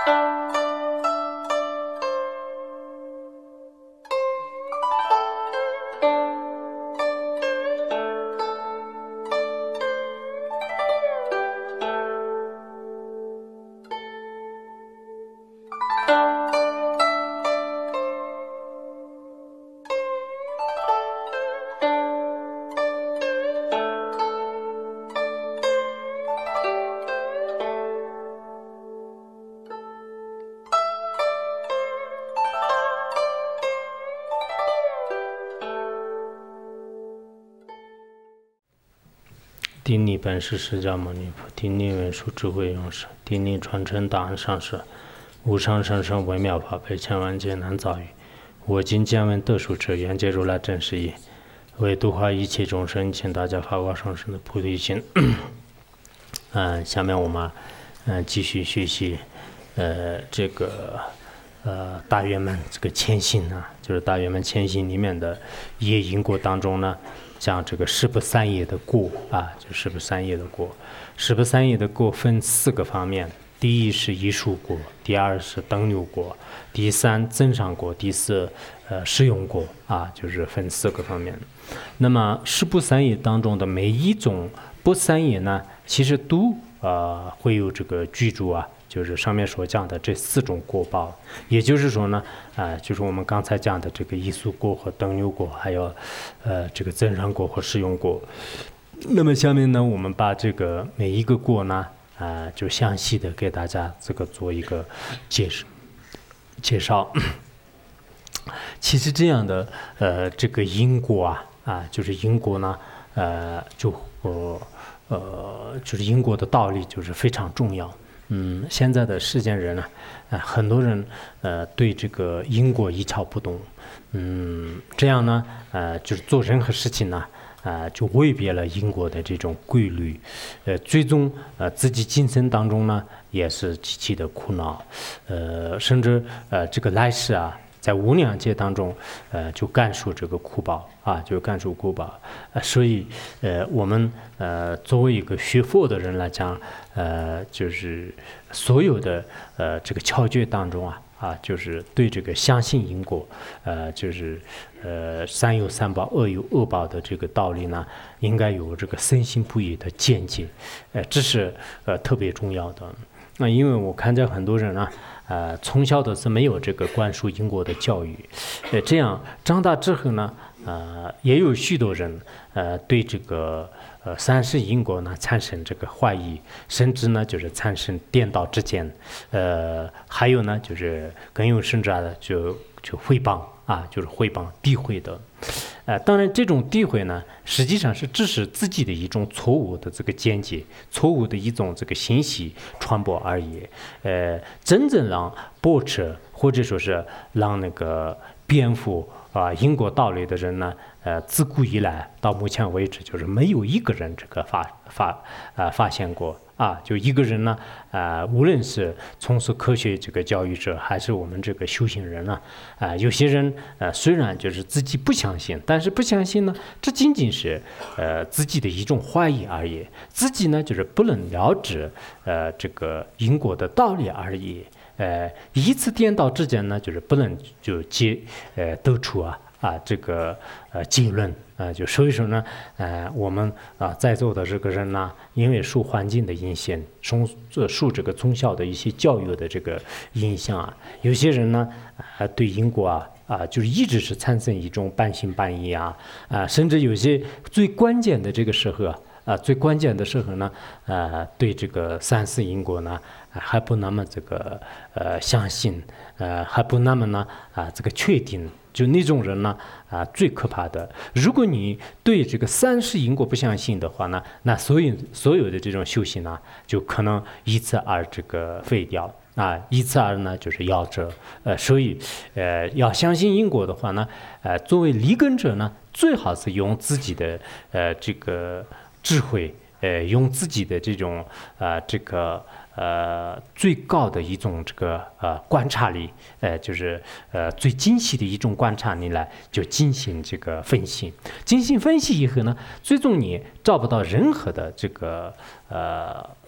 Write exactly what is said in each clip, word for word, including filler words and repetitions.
顶礼本师释迦牟尼佛，顶礼文殊智慧勇士，顶礼传承档案上师，无上甚深微妙法辈，千万劫难遭遇。我今见闻得受持，愿解如来真实义，为度化一切众生，请大家发光上升的菩提心。嗯，下面我们嗯继续学习，呃，这个呃大圆满这个谦信啊，就是大圆满谦信里面的业因果当中呢。像这个十不三业的过啊，就十不三业的过，十不三业的过分四个方面：第一是艺术过，第二是等流过，第三增上过，第四呃适用过啊，就是分四个方面。那么十不三业当中的每一种不三业呢，其实都呃会有这个居住啊。就是上面所讲的这四种果报，也就是说呢，啊、呃，就是我们刚才讲的这个艺术果和等流果，还有，呃，这个增上果和适用果。那么下面呢，我们把这个每一个果呢，啊、呃，就详细的给大家这个做一个介绍。介绍。其实这样的，呃，这个因果啊，啊，就是因果呢，呃，就呃呃，就是因果的道理就是非常重要。嗯，现在的世间人呢、啊，呃，很多人呃对这个因果一窍不懂，嗯，这样呢，呃，就是做任何事情呢，啊、呃，就违背了因果的这种规律，呃，最终呃自己今生当中呢也是极其的苦恼，呃，甚至呃这个来世啊。在无量劫当中，呃，就感受这个苦报啊，就感受苦报。呃，所以，呃，我们呃作为一个学佛的人来讲，呃，就是所有的呃这个窍诀当中啊，啊，就是对这个相信因果，呃，就是呃善有善报，恶有恶报的这个道理呢，应该有这个深信不疑的见解，呃，这是呃特别重要的。那因为我看见很多人啊。呃，从小的是没有这个灌输因果的教育，呃，这样长大之后呢，呃，也有许多人呃对这个呃三世因果呢产生这个怀疑，甚至呢就是产生颠倒之见，呃，还有呢就是更有甚者的就就诽谤啊，就是诽谤诋毁的。呃，当然，这种诋毁呢，实际上是只是自己的一种错误的这个见解，错误的一种这个信息传播而已。呃，真正让驳斥或者说是让那个辩护啊、呃、因果道理的人呢，呃，自古以来到目前为止，就是没有一个人这个发发呃发现过。啊，就一个人呢，呃，无论是从事科学这个教育者，还是我们这个修行人呢，啊、呃，有些人呃，虽然就是自己不相信，但是不相信呢，这仅仅是呃自己的一种怀疑而已，自己呢就是不能了知呃这个因果的道理而已，呃，一次颠倒之间呢，就是不能就结呃得出啊啊这个呃结论。呃，就所以说呢，呃，我们啊、呃、在座的这个人呢，因为受环境的影响，受受这个从小的一些教育的这个影响啊，有些人呢，呃，对因果啊啊、呃，就是一直是产生一种半信半疑啊啊、呃，甚至有些最关键的这个时候啊。啊、呃，最关键的时候呢，呃，对这个三世因果呢，呃、还不那么这个呃相信，呃，还不那么呢啊、呃、这个确定。就那种人呢，啊、呃，最可怕的。如果你对这个三世因果不相信的话呢，那所有所有的这种修行呢，就可能因此而这个废掉啊，因此而呢就是夭折。呃，所以呃要相信因果的话呢，呃，作为立根者呢，最好是用自己的呃这个。智慧，呃，用自己的这种呃这个呃最高的一种这个呃观察力，呃，就是呃最精细的一种观察力来就进行这个分析。进行分析以后呢，最终你找不到任何的这个呃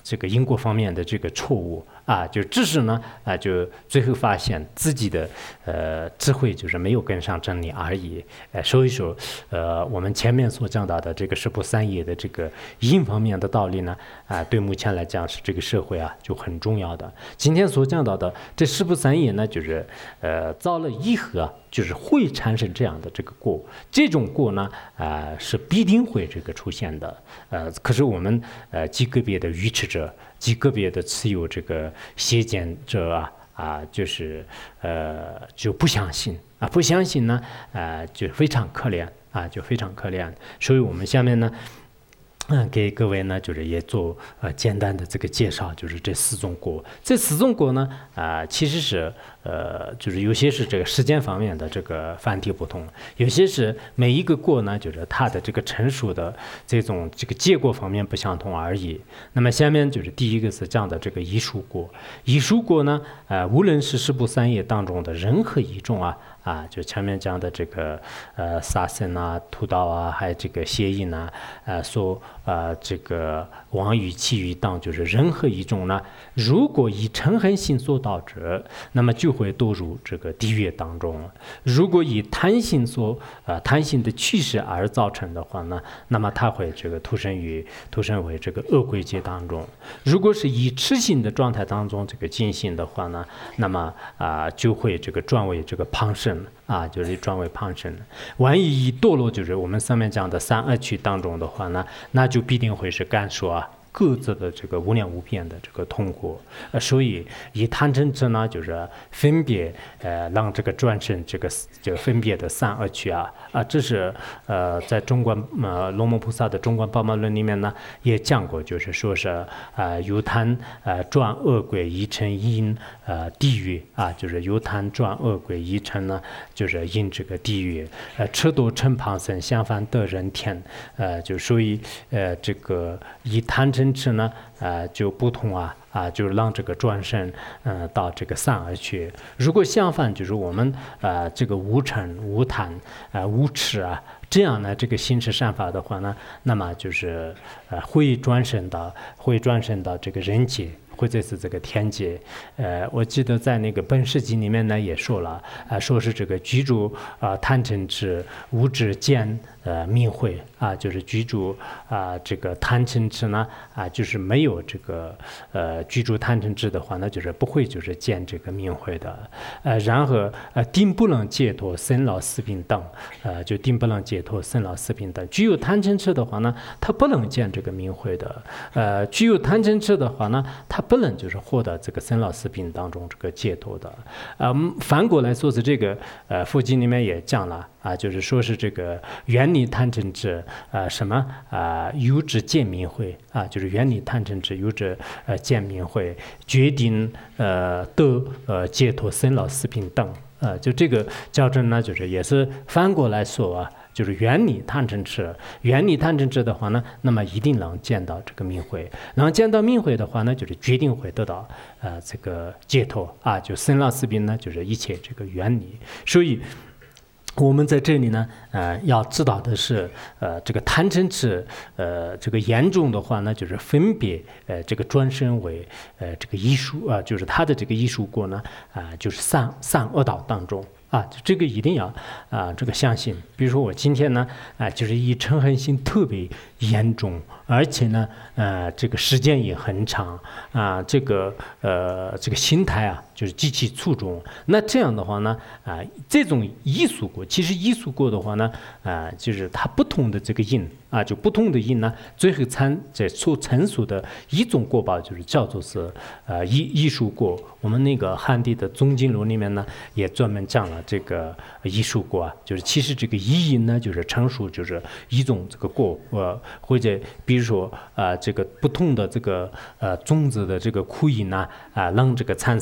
这个因果方面的这个错误啊，就只是呢啊，就最后发现自己的呃智慧就是没有跟上真理而已。呃，所以说呃我们前面所讲到的这个十不三业的这个因方面的道理呢啊，对目前来讲是这个社会啊就很重要的。今天所讲到的这十不三业呢，就是呃造了以后啊，就是会产生这样的这个果，这种果呢啊、呃、是必定会这个出现的。呃，可是我们呃极个别的愚痴者，极个别的持有这个邪见者啊啊，就是呃就不相信啊，不相信呢啊、呃、就非常可怜啊，就非常可怜。所以我们下面呢。嗯，给各位呢，就是也做呃简单的这个介绍，就是这四种果。这四种果呢，啊、呃，其实是呃，就是有些是这个时间方面的这个范题不同，有些是每一个果呢，就是它的这个成熟的这种这个结果方面不相同而已。那么下面就是第一个是讲的这个艺术果。艺术果呢，呃，无论是十不三业当中的任何一种啊。啊，就前面讲的这个呃杀生啊、屠刀啊，还有这个邪淫啊，呃，所呃这个妄语、绮语等，就是任何一种呢，如果以嗔恨心所导致，那么就会堕入这个地狱当中；如果以贪心所呃贪心的趋势而造成的话呢，那么它会这个投生于投生为这个恶鬼界当中；如果是以痴心的状态当中这个进行的话呢，那么啊、呃、就会这个转为这个旁生。啊，就是转为旁生。万一一堕落，就是我们上面讲的三恶趣当中的话呢，那就必定会是感受啊各自的这个无量无边的这个痛苦。呃，所以以贪嗔痴呢，就是分别呃让这个转生这个这个分别的三恶趣啊啊，这是呃在中观呃龙摩菩萨的中观宝马论里面呢也讲过，就是说是呃由贪呃转恶鬼一成因呃地狱啊，就是由贪转恶鬼一成呢，就是因这个地狱。呃，吃多嗔旁生，相反得人天。呃，就所以呃这个以贪嗔痴呢，呃就不同啊啊，就是让这个转生呃到这个善恶趣。如果相反，就是我们呃这个无嗔无贪呃无痴啊。这样呢，这个心持善法的话呢，那么就是呃会转生到会转生到这个人界，或者是这个天界。呃，我记得在那个本世纪里面呢也说了，啊、呃，说是这个居住啊、呃、贪嗔痴无智见呃明慧啊，就是居住啊、呃、这个贪嗔痴呢啊、呃、就是没有这个呃居住贪嗔痴的话，那就是不会就是见这个明慧的。呃，然后呃定不能解脱生老死病等，呃就定不能解脱生老死病等。具有贪嗔痴的话呢，他不能见这个明慧的。呃，具有贪嗔痴的话呢，他不能就是获得这个生老死病当中这个解脱的。呃，反过来说是这个呃佛经里面也讲了啊，就是说是这个远离贪嗔痴，呃什么啊、呃、有志见明慧啊，就是远离贪嗔痴，有志呃见明慧，决定呃得呃解脱生老死病等。呃，就这个教证呢，就是也是反过来说啊，就是远离贪嗔痴，远离贪嗔痴的话呢，那么一定能见到这个明慧，能见到明慧的话呢，就是决定会得到呃这个解脱啊，就生老死病呢，就是一切这个远离。所以我们在这里呢，呃，要知道的是，呃，这个贪嗔痴，呃，这个严重的话呢，就是分别，呃，这个转生为，呃，这个艺术啊、呃，就是他的这个艺术果呢，啊、呃，就是善善恶道当中。啊，这个一定要啊、呃，这个相信。比如说我今天呢，啊、呃，就是以嗔恨心特别严重，而且呢，呃，这个时间也很长啊、呃，这个呃，这个心态啊，就是极其粗重。那这样的话呢，啊、呃，这种艺术果，其实艺术果的话呢，啊、呃，就是它不同的这个因啊，就不同的因呢，最后产这所成熟的一种果报，就是叫做是呃艺艺术果。我们那个汉地的宗经论里面呢，也专门讲了这个艺术果啊，就是其实这个一因呢，就是成熟就是一种这个果，呃，或者比如说啊、呃，这个不同的这个呃种子的这个苦因呢，啊、呃，让这个产生呢，就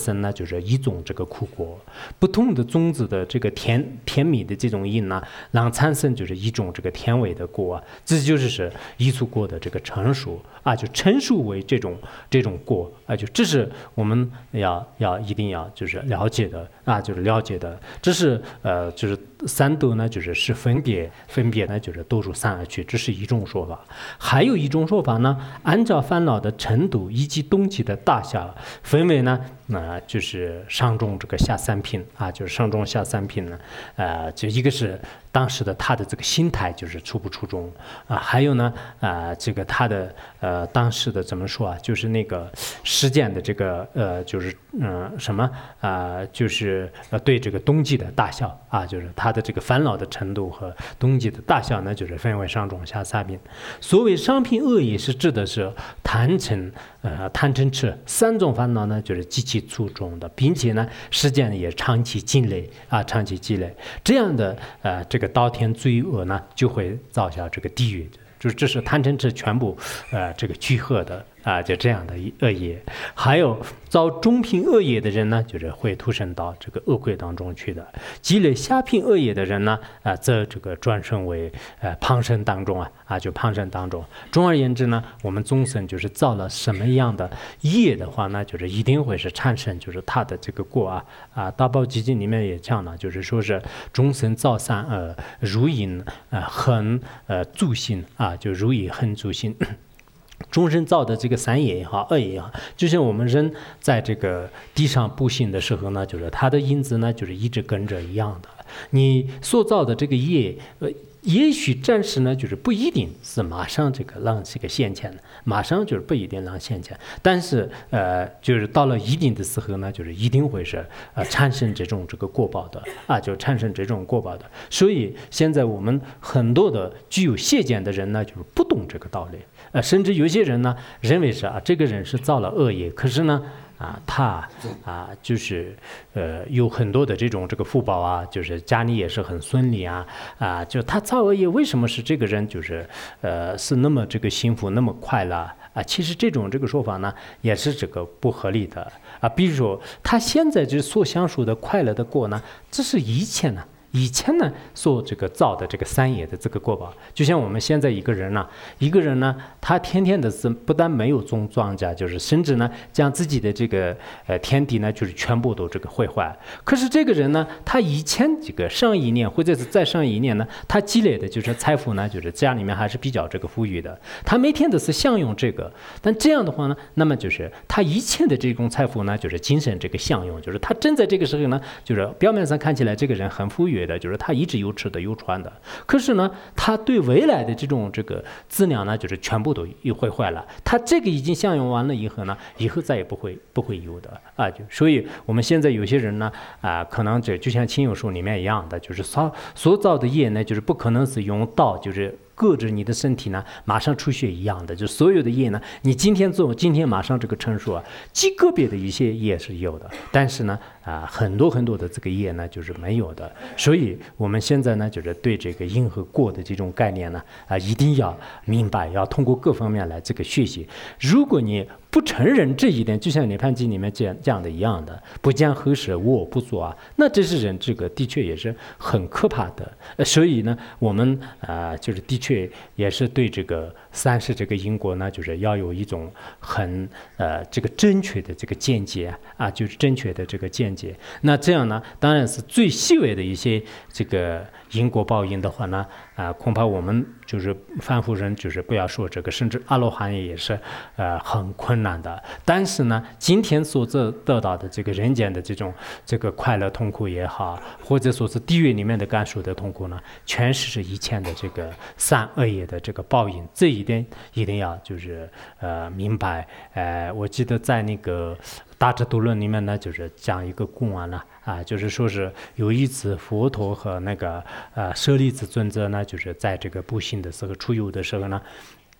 就是一种这个苦果，不同的种子的这个甜甜蜜的这种因呢，让产生就是一种这个甜味的果啊，这就是是一束果的这个成熟啊，就成熟为这种这种果啊，就这是我们要要一定要就是了解的啊，就是了解的，这是呃就是三德呢，就是是分别分别呢就是都入三而去，这是一种说法。还有一种说法呢，按照烦恼的程度以及动机的大小，分为呢，呃，就是上中这个下三品啊，就是上中下三品呢，呃，就一个是当时的他的这个心态就是出不出众啊，还有呢，啊，这个他的呃当时的怎么说啊，就是那个实践的这个呃，就是嗯、呃、什么啊、呃，就是呃对这个动机的大小啊，就是他的这个烦恼的程度和动机的大小呢，就是分为上中下三品。所谓上品恶业是指的是贪嗔呃贪嗔痴三种烦恼呢，就是极其粗重的，并且呢实践也长期积累啊，长期积累这样的呃这个道天罪恶呢，就会造下这个地狱。就是这是贪嗔痴全部呃这个聚合的啊，就这样的恶业。还有造中品恶业的人呢，就是会投身到这个恶鬼当中去的；积累下品恶业的人呢，啊，则这个转生为呃旁生当中啊啊，就旁生当中。总而言之呢，我们众生就是造了什么样的业的话呢，就是一定会是产生就是他的这个果啊啊。大宝基金里面也讲了，就是说是众生造三恶，如因呃恨呃助心啊。就如以恨助心，众生造的这个三业也好，恶业也好，就像我们人在这个地上步行的时候呢，就是它的因子呢，就是一直跟着一样的。你所造的这个业，呃，也许暂时呢，就是不一定是马上这个让这个现前的，马上就是不一定让现前，但是呃，就是到了一定的时候呢，就是一定会是呃产生这种这个果报的啊，就产生这种果报的。所以现在我们很多的具有谢见的人呢，就是不懂这个道理，呃，甚至有些人呢认为是啊，这个人是造了恶业，可是呢。啊，他啊，就是呃，有很多的这种这个福报啊，就是家里也是很顺利啊，啊，就他造恶业，为什么是这个人就是呃是那么这个幸福，那么快乐啊？其实这种这个说法呢，也是这个不合理的啊。比如说，他现在这所享受的快乐的果呢，这是以前呢。以前呢，所这个造的这个三业的这个果报，就像我们现在一个人呢、啊，一个人呢，他天天的是不但没有种庄稼，就是甚至呢，将自己的这个呃田地呢，就是全部都这个毁坏。可是这个人呢，他以前这个上一年或者是再上一年呢，他积累的就是财富呢，就是家里面还是比较这个富裕的，他每天都是享用这个。但这样的话呢，那么就是他以前的这种财富呢，就是精神这个享用，就是他正在这个时候呢，就是表面上看起来这个人很富裕。的就是他一直有吃的有穿的，可是呢，他对未来的这种这个资粮呢，就是全部都又会坏了。他这个已经享用完了以后呢，以后再也不会不会有的啊。就所以我们现在有些人呢，啊，可能这就像亲友书里面一样的，就是所所造的业呢，就是不可能是用道就是。各着你的身体呢，马上出血一样的，就所有的业呢，你今天做，今天马上这个成熟啊，极个别的一些业是有的，但是呢，啊，很多很多的这个业呢，就是没有的。所以我们现在呢，就是对这个因和果的这种概念呢，啊，一定要明白，要通过各方面来这个学习。如果你不承认这一点，就像《涅槃经》里面这样这样的一样的，不讲何事我不做啊，那这是人这个的确也是很可怕的。呃、所以呢，我们啊、呃，就是的确也是对这个三世这个因果呢，就是要有一种很呃这个正确的这个见解啊，就是正确的这个见解。那这样呢，当然是最细微的一些这个因果报应的话呢，啊、呃，恐怕我们就是凡夫人，就是不要说这个，甚至阿罗汉也是呃很困难的。但是呢，今天所得得到的这个人间的这种这个快乐痛苦也好，或者说是地狱里面的感受的痛苦呢，全是以前的这个三恶业的这个报应。这一点一定要就是呃明白。呃，我记得在那个大智度论里面呢，就是讲一个公案了啊，就是说是有一次佛陀和那个呃舍利子尊者呢，就是在这个步行的时候出游的时候呢。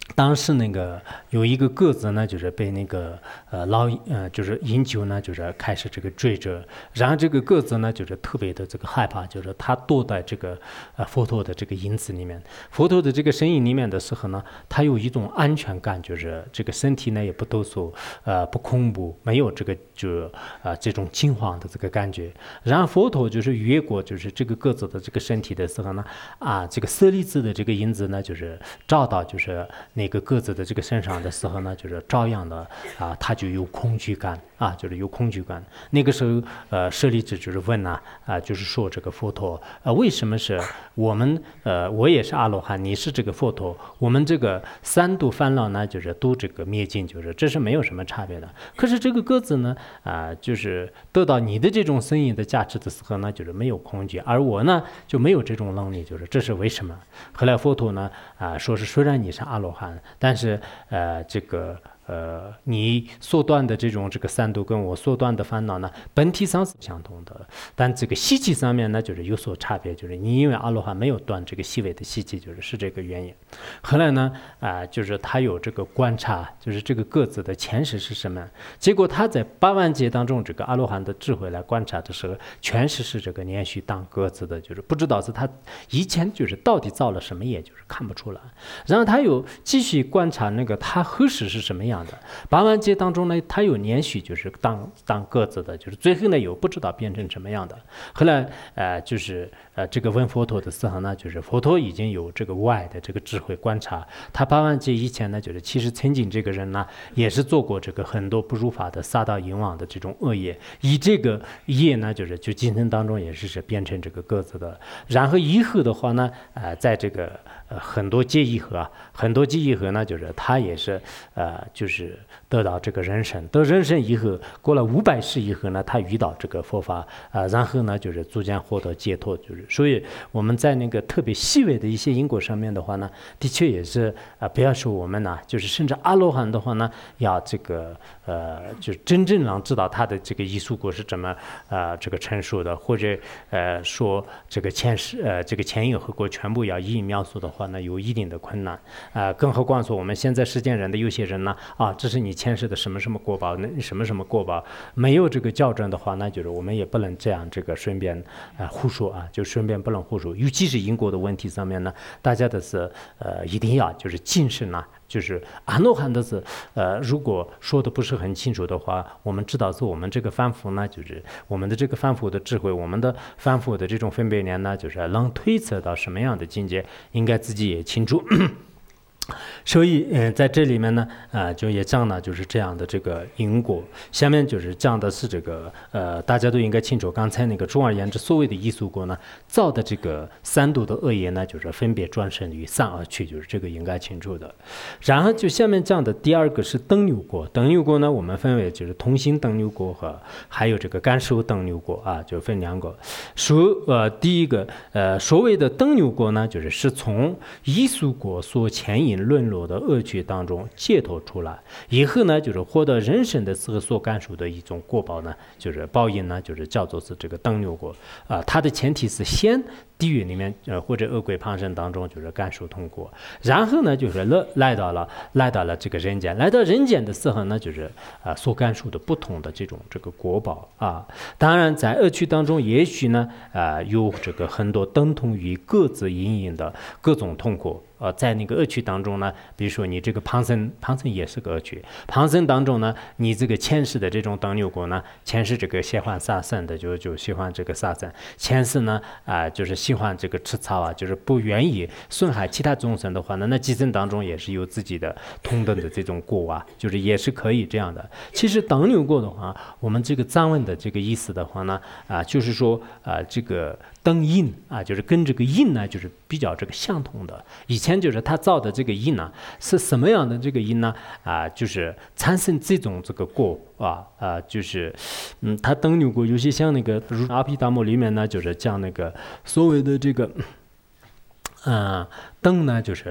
当时那个有一个鸽子呢，就是被那个呃老呃就是鹰隼呢，就是开始这个追着，然后这个鸽子呢，就是特别的这个害怕，就是它躲在这个呃佛陀的这个影子里面，佛陀的这个身影里面的时候呢，它有一种安全感，就是这个身体呢也不抖擞，呃不恐怖，没有这个就呃这种惊慌的这个感觉。然后佛陀就是越过就是这个鸽子的这个身体的时候呢，啊这个舍利子的这个影子呢，就是照到就是那个鸽子的这个身上的时候呢，就是照样的啊，他就有恐惧感啊，就是有恐惧感。那个时候，呃，舍利子就是问呐、啊，啊，就是说这个佛陀，呃，为什么是我们，呃，我也是阿罗汉，你是这个佛陀，我们这个三毒烦恼呢，就是都这个灭尽，就是这是没有什么差别的。可是这个鸽子呢，啊、就是得到你的这种声音的价值的时候呢，就是没有恐惧，而我呢就没有这种能力，就是这是为什么？后来佛陀呢，啊、说是虽然你是阿罗汉。但是，呃，这个呃，你所断的这种这个三毒跟我所断的烦恼呢，本体上是相同的，但这个细节上面呢，就是有所差别，就是你因为阿罗汉没有断这个细微的细节，就是是这个原因。后来呢，啊、呃，就是他有这个观察，就是这个鸽子的前世是什么？结果他在八万劫当中，这个阿罗汉的智慧来观察的时候，全是是这个连续当鸽子的，就是不知道是他以前就是到底造了什么业，就是看不出来。然后他有继续观察那个他何时是什么样的，八万劫当中呢，他有连续就是当当鸽子的，就是最后呢有不知道变成什么样的。后来呃就是呃这个问佛陀的时候呢，就是佛陀已经有这个外的这个智慧观察，他八万劫以前呢，就是其实曾经这个人呢也是做过这个很多不如法的杀盗淫妄的这种恶业，以这个业呢就是就今生当中也是是变成这个鸽子的。然后以后的话呢，呃在这个呃很多劫以后啊，很多劫以后呢，就是他也是呃就是得到这个人生，得人生以后，过了五百世以后呢，他遇到这个佛法啊、呃，然后呢就是逐渐获得解脱，就是所以我们在那个特别细微的一些因果上面的话呢，的确也是啊、呃，不要说我们呢，就是甚至阿罗汉的话呢，要这个呃，就真正能知道他的这个艺术果是怎么呃这个陈述的，或者呃说这个前世呃这个前因后果全部要一一描述的话呢，有一定的困难啊、呃，更何况说我们现在世间人的有些人呢啊，这是你前世的什么什么果报，那什么什么果报，没有这个校正的话，那就是我们也不能这样这个顺便啊、呃、胡说啊，就顺便不能胡说，尤其是因果的问题上面呢，大家的是呃一定要就是谨慎啊。就是阿罗汉的是，呃，如果说的不是很清楚的话，我们知道是我们这个凡夫呢，就是我们的这个凡夫的智慧，我们的凡夫的这种分别念呢，就是能推测到什么样的境界，应该自己也清楚。所以，嗯、呃，在这里面呢，啊、呃，就也讲了就是这样的这个因果。下面就是讲的是这个，呃，大家都应该清楚，刚才那个总而言之，所谓的异熟果呢，造的这个三毒的恶业呢，就是分别转生于善恶趣，就是这个应该清楚的。然后就下面讲的第二个是等流果，等流果呢，我们分为就是同心等流果和还有这个感受等流果啊，就分两个。说呃，第一个呃，所谓的等流果呢，就是是从异熟果所牵引沦落的恶趣当中解脱出来以后呢，就是获得人生的时候所感受的一种果报呢，就是报应呢，就是叫做是这个等流果啊、呃。它的前提是先地狱里面呃或者恶鬼旁生当中就是感受通过，然后呢就是来来到了来到了这个人间，来到人间的时候呢，就是啊、呃、所感受的不同的这种这个果报啊。当然在恶趣当中，也许呢啊、呃、有这个很多等同于各自隐隐的各种痛苦。呃，在那个恶趣当中呢，比如说你这个旁生，旁生也是个恶趣。旁生当中呢，你这个前世的这种等流果呢，前世这个喜欢杀生的，就就喜欢这个杀生；前世呢，啊、呃，就是喜欢这个吃草啊，就是不愿意损害其他众生的话呢，那几生当中也是有自己的同等的这种果啊，就是也是可以这样的。其实等流果的话，我们这个藏文的这个意思的话呢，啊、呃，就是说啊、呃，这个等因啊，就是跟这个因呢，就是比较这个相同的。以前前就是他造的这个因呢，是什么样的这个因呢？啊、呃，就是产生这种这个果啊啊、呃，就是嗯，他等流果有些像那个如阿毗达摩里面呢，就是讲那个所谓的这个。嗯，等呢就是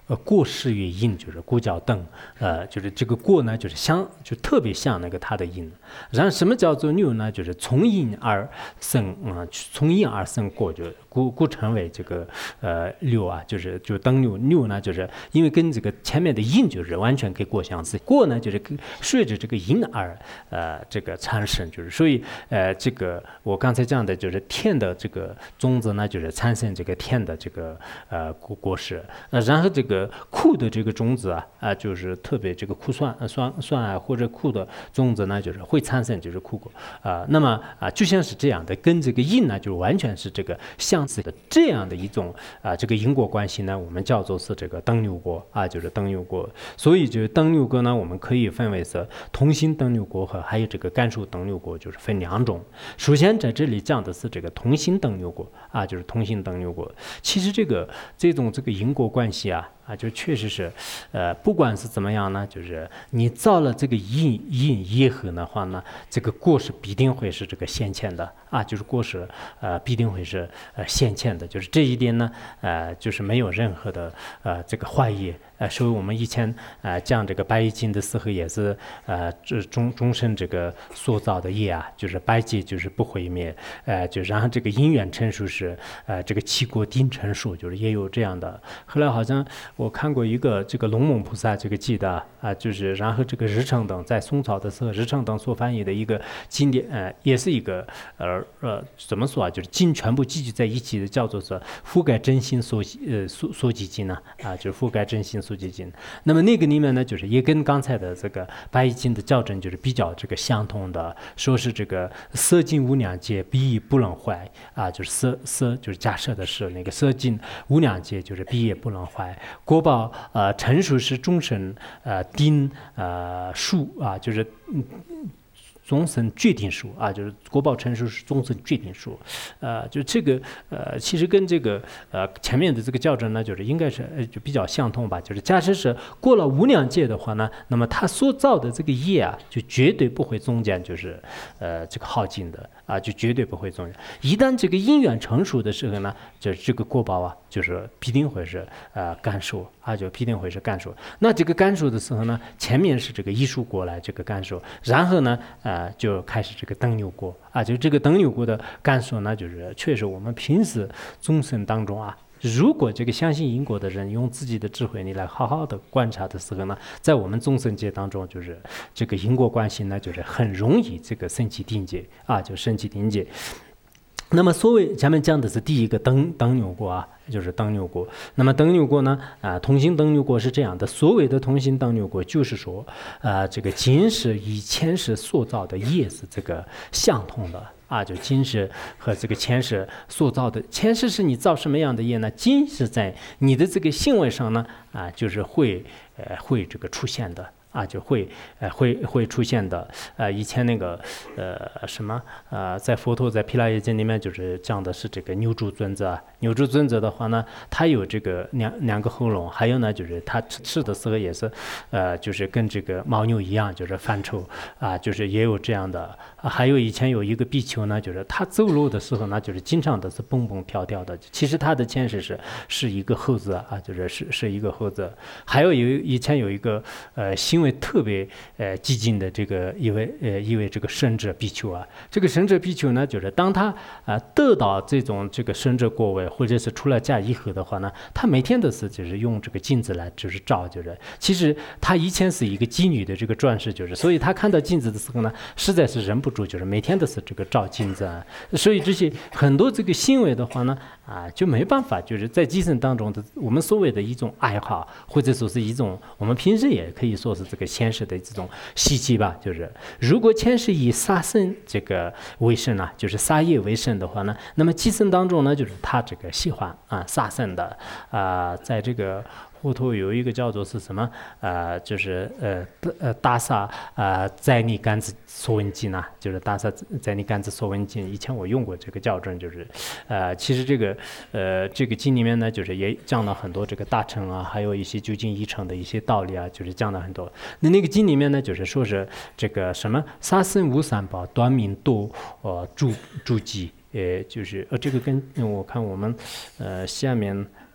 呃过世于阴，就是过叫灯，呃就是这个过呢就是像就特别像那个它的阴。然后什么叫做六呢？就是从阴而生啊、呃，从阴而生过，就故故成为这个呃六啊，就是就灯六六呢，就是因为跟这个前面的阴就是完全跟过相似，过呢就是顺着这个阴而呃这个产生，就是所以呃这个我刚才讲的就是天的这个种子呢，就是产生这个天的这个呃果果实，呃然后这个苦的这个种子啊啊、呃、就是特别这个苦酸酸酸啊或者苦的种子呢，就是会产生就是苦果啊、呃，那么啊、呃、就像是这样的，跟这个因呢就完全是这个相似的这样的一种啊、呃、这个因果关系呢，我们叫做是这个等流果啊，就是等流果，所以就是等流果呢，我们可以分为是同心等流果和还有这个干受等流果，就是分两种。首先在这里讲的是这个同心等流果啊，就是同心等流果。其实这个这种这个因果关系啊。啊，就确实是，呃，不管是怎么样呢，就是你造了这个因因业合的话呢，这个果实必定会是这个现前的啊，就是果实呃必定会是呃现前的，就是这一点呢，呃，就是没有任何的呃这个怀疑。呃，所以我们以前呃讲这个白易经的时候，也是呃这终终身这个塑造的业啊，就是白界就是不毁灭，呃，就然后这个因缘成熟是呃这个七国定成熟，就是也有这样的。后来好像我看过一个这个龙猛菩萨这个记的啊、呃，就是然后这个日常等在宋朝的时候，日常等所翻译的一个经典，呃，也是一个呃呃怎么说啊，就是经全部集聚在一起的，叫做是覆盖真心所呃所所集经呢啊，就是覆盖真心。速记经，那么那个里面呢，就是也跟刚才的这个白易经的校正就是比较这个相同的，说是这个色尽无两界，必亦不能坏啊，就是色色就是假设的是那个色尽无两界，就是必也不能坏。果报呃成熟是众生呃定呃数啊，就是嗯。终身决定数啊，就是果报成熟是终身决定数，呃，就这个呃，其实跟这个呃前面的这个校正呢，就是应该是呃就比较相通吧。就是假设是过了无量界的话呢，那么他所造的这个业啊，就绝对不会中间就是呃这个耗尽的啊，就绝对不会中间。一旦这个因缘成熟的时候呢，就这个果报啊，就是必定会是呃干受啊，就必定会是干受。那这个干受的时候呢，前面是这个艺术过来这个干受，然后呢呃。啊，就开始这个等流果啊，就这个等流果的感受呢，就是确实我们平时众生当中啊，如果这个相信因果的人用自己的智慧，你来好好的观察的时候呢，在我们众生界当中，就是这个因果关系呢，就是很容易这个升起定界啊，就升起定界。那么所谓前面讲的是第一个等等流果啊，就是等流果。那么等流果呢，啊、呃，同心等流果是这样的。所谓的同心等流果，就是说，呃，这个今世与前世塑造的业是这个相同的啊，就今世和这个前世塑造的，前世是你造什么样的业呢？今世在你的这个行为上呢，啊，就是会呃会这个出现的。啊，就会呃会会出现的，呃，以前那个呃什么呃，在佛陀在毗拉耶经里面就是讲的是这个牛柱尊者，牛柱尊者的话呢，他有这个两两个喉咙，还有呢就是他吃吃的时候也是，呃，就是跟这个牦牛一样，就是犯臭啊，就是也有这样的。啊、还有以前有一个比丘呢，就是他走路的时候呢，就是经常的是蹦蹦跳跳的，其实他的前世是是一个猴子啊，就是是是一个猴子。还有有以前有一个呃行为特别呃激进的这个一位呃一位这个圣者比丘啊，这个圣者比丘呢，就是当他啊、呃、得到这种这个圣者果位，或者是出了家以后的话呢，他每天都是就是用这个镜子来就是照，就是其实他以前是一个妓女的这个转世，就是所以他看到镜子的时候呢，实在是忍不住，就是每天都是这个照镜子啊，所以这些很多这个行为的话呢，啊就没办法，就是在基层当中的我们所谓的一种爱好，或者说是一种我们平时也可以说是这个前世的这种习气吧，就是如果前世以杀生这个为生啊，就是杀业为生的话呢，那么基层当中呢，就是他这个喜欢啊杀生的啊、呃，在这个。后头有一个叫做是什么？呃，就是呃呃大萨呃在你杆子说文经呢，就是大萨在你杆子说文经。以前我用过这个校正，就是呃其实这个呃这个经里面呢，就是也讲了很多这个大乘啊，还有一些究竟一乘的一些道理啊，就是讲了很多。那那个经里面呢，就是说是这个什么杀生无三宝，短命多呃诸诸己。呃，就是呃，这个跟我看我们呃下面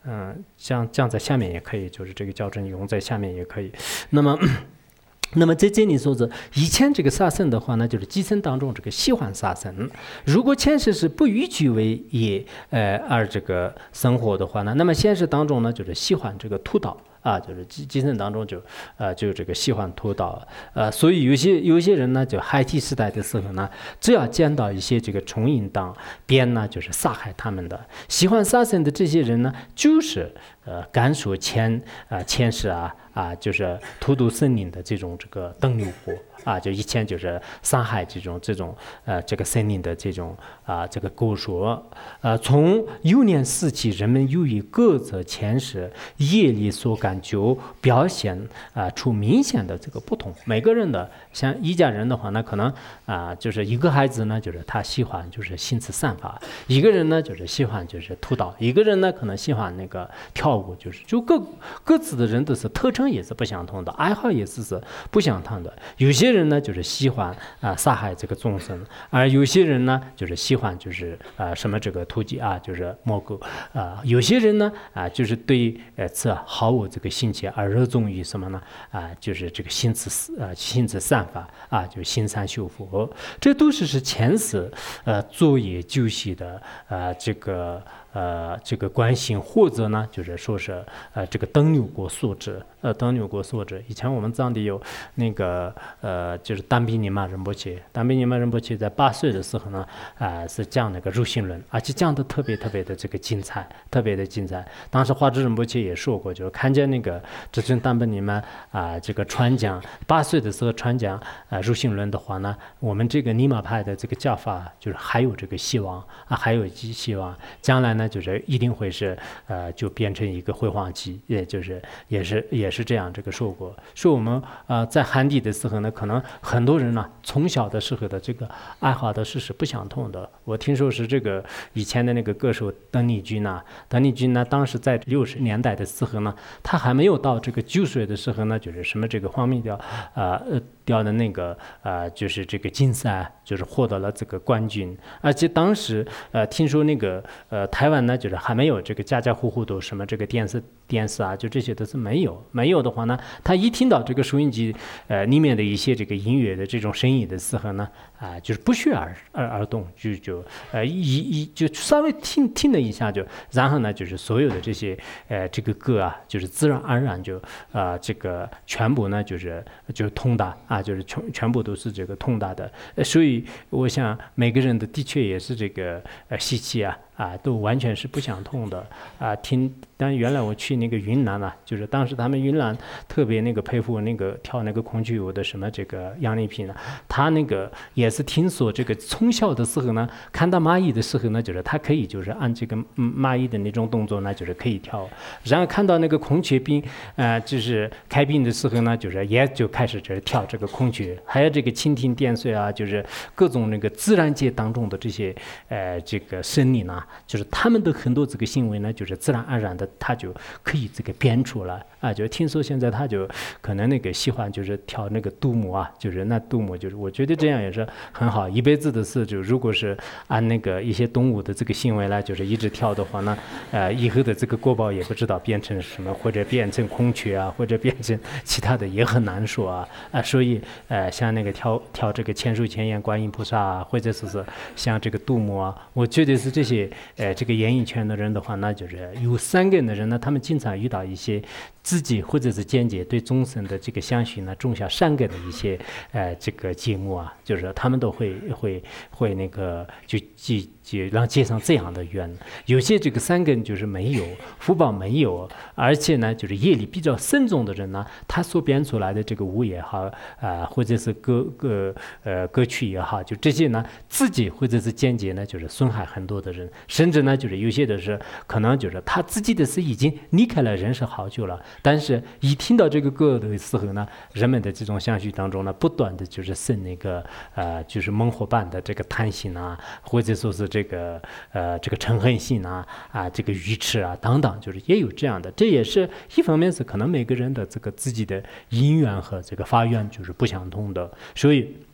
嗯、呃，降降在下面也可以，就是这个校正用在下面也可以。那么。那么在这里说是以前这个杀生的话呢，就是基层当中这个喜欢杀生。如果前世是不以居为业，呃，而这个生活的话呢，那么现实当中呢，就是喜欢这个屠刀。啊，就是基基层当中就，呃，就这个喜欢屠刀，呃，所以有些有些人呢，就孩提时代的时候呢，只要见到一些这个虫蝇当鞭呢，就是杀害他们的。喜欢杀生的这些人呢，就是呃，甘肃前啊、呃、前世啊啊，就是荼毒森林的这种这个登陆国啊，就以前就是伤害这种这种呃这个森林的这种啊这个构说，呃，从幼年时期，人们由于各自前世业力所感。就表现啊、呃、出明显的这个不同。每个人的像一家人的话呢，可能啊、呃、就是一个孩子呢，就是他喜欢就是心慈善法；一个人呢就是喜欢就是屠刀；一个人呢可能喜欢那个跳舞，就是就各各自的人都是特征也是不相同的，爱好也是是不相同的。有些人呢就是喜欢啊、呃、杀害这个众生，而有些人呢就是喜欢就是啊、呃、什么这个突击啊就是蘑菇啊、呃，有些人呢啊、呃、就是对呃此毫无这个。这个兴趣而热衷于什么呢？啊，就是这个心慈呃心慈善法啊，就行善修福，这都是是前世呃作业救习的呃这个呃这个关心，或者呢就是说是呃这个登陆国素质呃登陆国素质。以前我们藏地有那个呃就是丹比尼玛仁波切，丹比尼玛仁波切在八岁的时候呢啊、呃、是讲那个入心论，而且讲的特别特别的这个精彩，特别的精彩。当时华智仁波切也说过，就是看见那个这尊丹本尼玛啊这个传讲八岁的时候传讲啊入心论的话呢，我们这个尼玛派的这个教法就是还有这个希望啊，还有希望，将来呢就是一定会是呃就变成一个辉煌期，也就是也是也是这样这个说过。说我们呃在汉地的时候呢，可能很多人呢从小的时候的这个爱好的事是不相同的。我听说是这个以前的那个歌手邓丽君呐，邓丽君呢当时在六十年代的时候呢，他还没有到这个九岁的时候呢，就是什么这个黄米调啊呃调的那个呃就是这个竞赛，就是获得了这个冠军。而且当时呃听说那个呃台湾呢，就是还没有这个家家户户都什么这个电视电视啊，就这些都是没有。没有的话呢，他一听到这个收音机呃里面的一些这个音乐的这种声音的时候呢，啊、呃、就是不学而而而动，就就呃一一就稍微听听了一下就，然后呢就是所有的这些呃这个歌啊，就是自然而然就啊、呃、这个全部呢就是就通达啊，就是全全部都是这个通达的。呃，所以我想每个人的的确也是这个呃习气啊。啊，都完全是不相同的啊！听，但原来我去那个云南啊，就是当时他们云南特别那个佩服那个跳那个孔雀舞的什么这个杨丽萍呢，他那个也是听说这个从小的时候呢，看到蚂蚁的时候呢，就是他可以就是按这个蚂蚁的那种动作呢，就是可以跳，然后看到那个孔雀兵，呃，就是开屏的时候呢，就是也就开始就是跳这个孔雀，还有这个蜻蜓点水啊，就是各种那个自然界当中的这些呃这个生灵啊。就是他们的很多这个行为呢，就是自然而然的，他就可以这个编出来啊。就听说现在他就可能那个喜欢就是跳那个杜牧啊，就是那杜牧就是我觉得这样也是很好。一辈子的事，就如果是按那个一些动物的这个行为来，就是一直跳的话呢，呃，以后的这个国宝也不知道变成什么，或者变成孔雀啊，或者变成其他的也很难说啊啊。所以呃，像那个跳跳这个千手千眼观音菩萨啊，或者是是像这个杜牧啊，我觉得是这些。呃，这个演艺圈的人的话，那就是有三个人的人呢，他们经常遇到一些自己或者是间接对众生的这个相续呢种下善根的一些呃这个节目啊，就是他们都会会会那个就就就让结上这样的缘。有些这个善根就是没有福报没有，而且呢就是业力比较深重的人呢，他所编出来的这个舞也好啊、呃，或者是歌歌呃歌曲也好，就这些呢自己或者是间接呢就是损害很多的人。甚至呢，就是有些的是可能就是他自己的是已经离开了人世好久了，但是一听到这个歌的时候呢，人们的这种相续当中呢，不断的就是生那个呃，就是猛火般的这个贪心啊，或者说是这个呃这个嗔恨心啊啊这个愚痴啊等等，就是也有这样的。这也是一方面是可能每个人的这个自己的因缘和这个发愿就是不相同的，所以。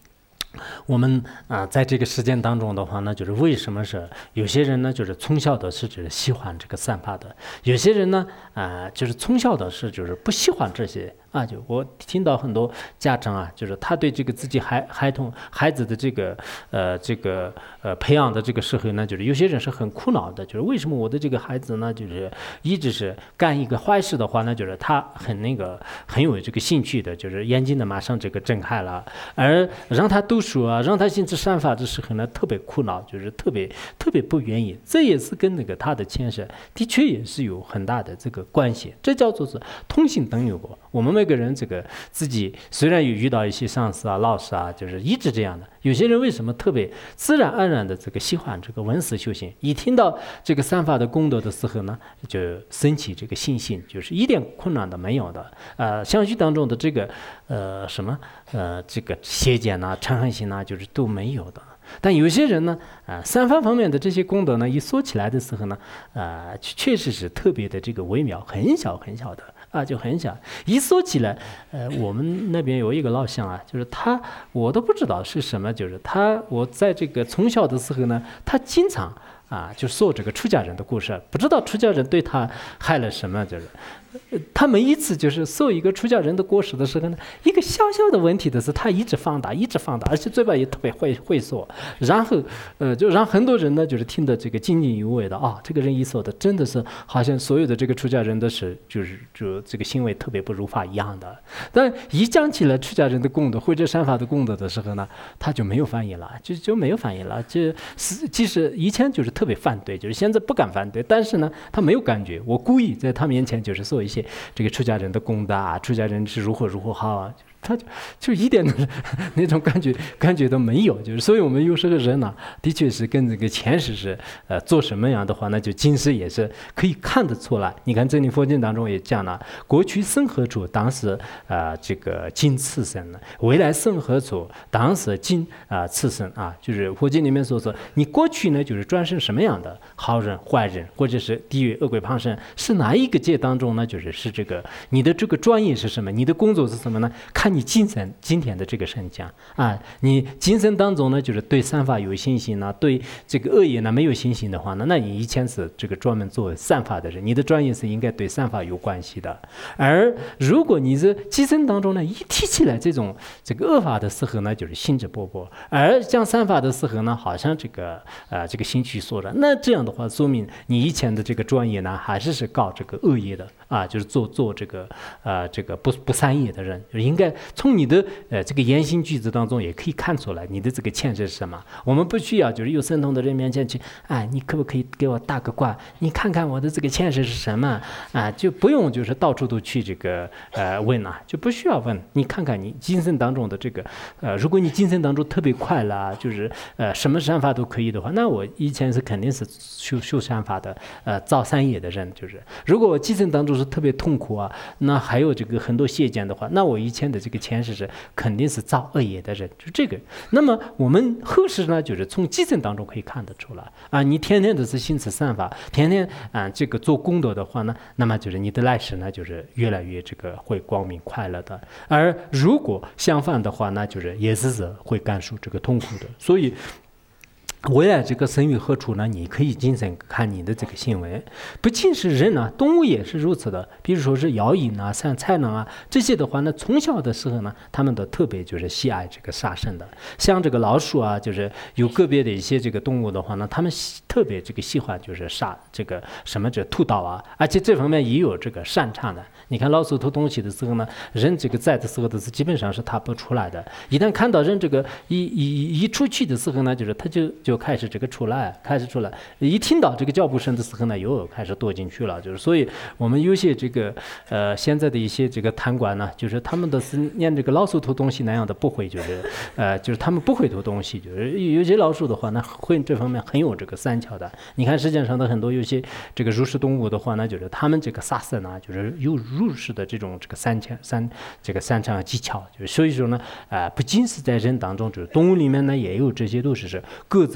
我们啊、呃，在这个实践当中的话呢，就是为什么是有些人呢，就是从小的是就是喜欢这个散发的，有些人呢，啊、呃，就是从小的是就是不喜欢这些啊。就我听到很多家长啊，就是他对这个自己孩孩童孩子的这个呃这个呃培养的这个时候呢，就是有些人是很苦恼的，就是为什么我的这个孩子呢，就是一直是干一个坏事的话呢，就是他很那个很有这个兴趣的，就是眼睛呢马上这个睁开了，而让他读书啊，让他兴致散发的时候呢，特别苦恼，就是特别特别不愿意。这也是跟那个他的前世的确也是有很大的这个关系，这叫做是同性等有过。我们每个人这个自己虽然有遇到一些上司啊、老师啊，就是一直这样的。有些人为什么特别自然而然的这个喜欢这个文思修行？一听到这个散发的功德的时候呢，就升起这个信心，就是一点困难都没有的。呃，相续当中的这个呃什么呃这个邪见呐、嗔恨心呐，就是都没有的。但有些人呢，啊、呃，三方方面的这些功德呢，一说起来的时候呢，啊、呃，确实是特别的这个微妙，很小很小的啊，就很小。一说起来，呃，我们那边有一个老乡啊，就是他，我都不知道是什么，就是他，我在这个从小的时候呢，他经常啊，就说这个出家人的故事，不知道出家人对他害了什么，就是。他每一次就是受一个出家人的过失的时候呢，一个小小的问题的是，他一直放大，一直放大，而且嘴巴也特别会会说，然后呃，就让很多人呢就是听得这个津津有味的啊，这个人一说的真的是好像所有的这个出家人的是就是就这个行为特别不如法一样的。但一讲起来出家人的功德或者善法的功德的时候呢，他就没有反应了，就就没有反应了。就是其实以前就是特别反对，就是现在不敢反对，但是呢，他没有感觉。我故意在他面前就是说。一些这个出家人的功德啊，出家人是如何如何好啊，他就就一点的那种感觉感觉都没有，就是所以我们有时候人呢、啊，的确是跟这个前世是呃做什么样的话，那就今世也是可以看得出来。你看真理佛经当中也讲了，过去生何处，当时呃这个今次生呢；未来生何处，当时今啊、呃、次生啊，就是佛经里面说说，你过去呢就是转生什么样的好人、坏人，或者是地狱、恶鬼、旁生，是哪一个界当中呢？就是是这个你的这个专业是什么，你的工作是什么呢？看你今生今天的这个身讲啊，你今生当中呢，就是对善法有信心呢，对这个恶业呢没有信心的话呢，那你以前是这个专门做善法的人，你的专业是应该对善法有关系的。而如果你是今生当中呢，一提起来这种这个恶法的时候呢，就是兴致勃勃；而讲善法的时候呢，好像这个呃这个兴趣缩了。那这样的话，说明你以前的这个专业呢，还是是搞这个恶业的啊，就是做做这个呃这个不不善业的人，应该。从你的呃这个言行举止当中也可以看出来你的这个前世是什么。我们不需要就是有神通的人面前去，哎，你可不可以给我打个卦？你看看我的这个前世是什么啊？就不用就是到处都去这个呃问啊，就不需要问。你看看你今生当中的这个呃，如果你今生当中特别快乐，就是呃什么善法都可以的话，那我以前是肯定是修修善法的，呃造善业的人。就是如果我今生当中是特别痛苦啊，那还有这个很多邪见的话，那我以前的这个前世是肯定是造恶业的人，就这个。那么我们后世呢，就是从基层当中可以看得出来啊。你天天的是行持善法，天天啊这个做功德的话呢，那么就是你的来世呢，就是越来越这个会光明快乐的。而如果相反的话呢，就是也是会感受这个痛苦的。所以。未来这个生于何处呢？你可以谨慎看你的这个行为，不仅是人啊，动物也是如此的。比如说是妖淫啊、像豺狼啊这些的话呢，从小的时候呢，他们都特别就是喜爱这个杀生的。像这个老鼠啊，就是有个别的一些这个动物的话呢，他们特别这个喜欢就是杀这个什么这屠刀啊，而且这方面也有这个擅长的。你看老鼠偷东西的时候呢，人这个在的时候的是基本上是他不出来的。一旦看到人这个一一一出去的时候呢，就是他就。就开始这个出来，开始出来，一听到这个脚步声的时候呢，又开始躲进去了。就是所以，我们有些这个呃现在的一些这个贪官呢，就是他们的是连这个老鼠偷东西那样的不会，就是呃就是他们不会偷东西，就是有些老鼠的话呢，会这方面很有这个三巧的。你看世界上的很多有些这个肉食动物的话呢，就是他们这个杀生啊，就是有入世的这种这个三巧三这个三长技巧。就是所以说呢，啊、呃，不仅是在人当中，就是动物里面呢也有这些都是是各自。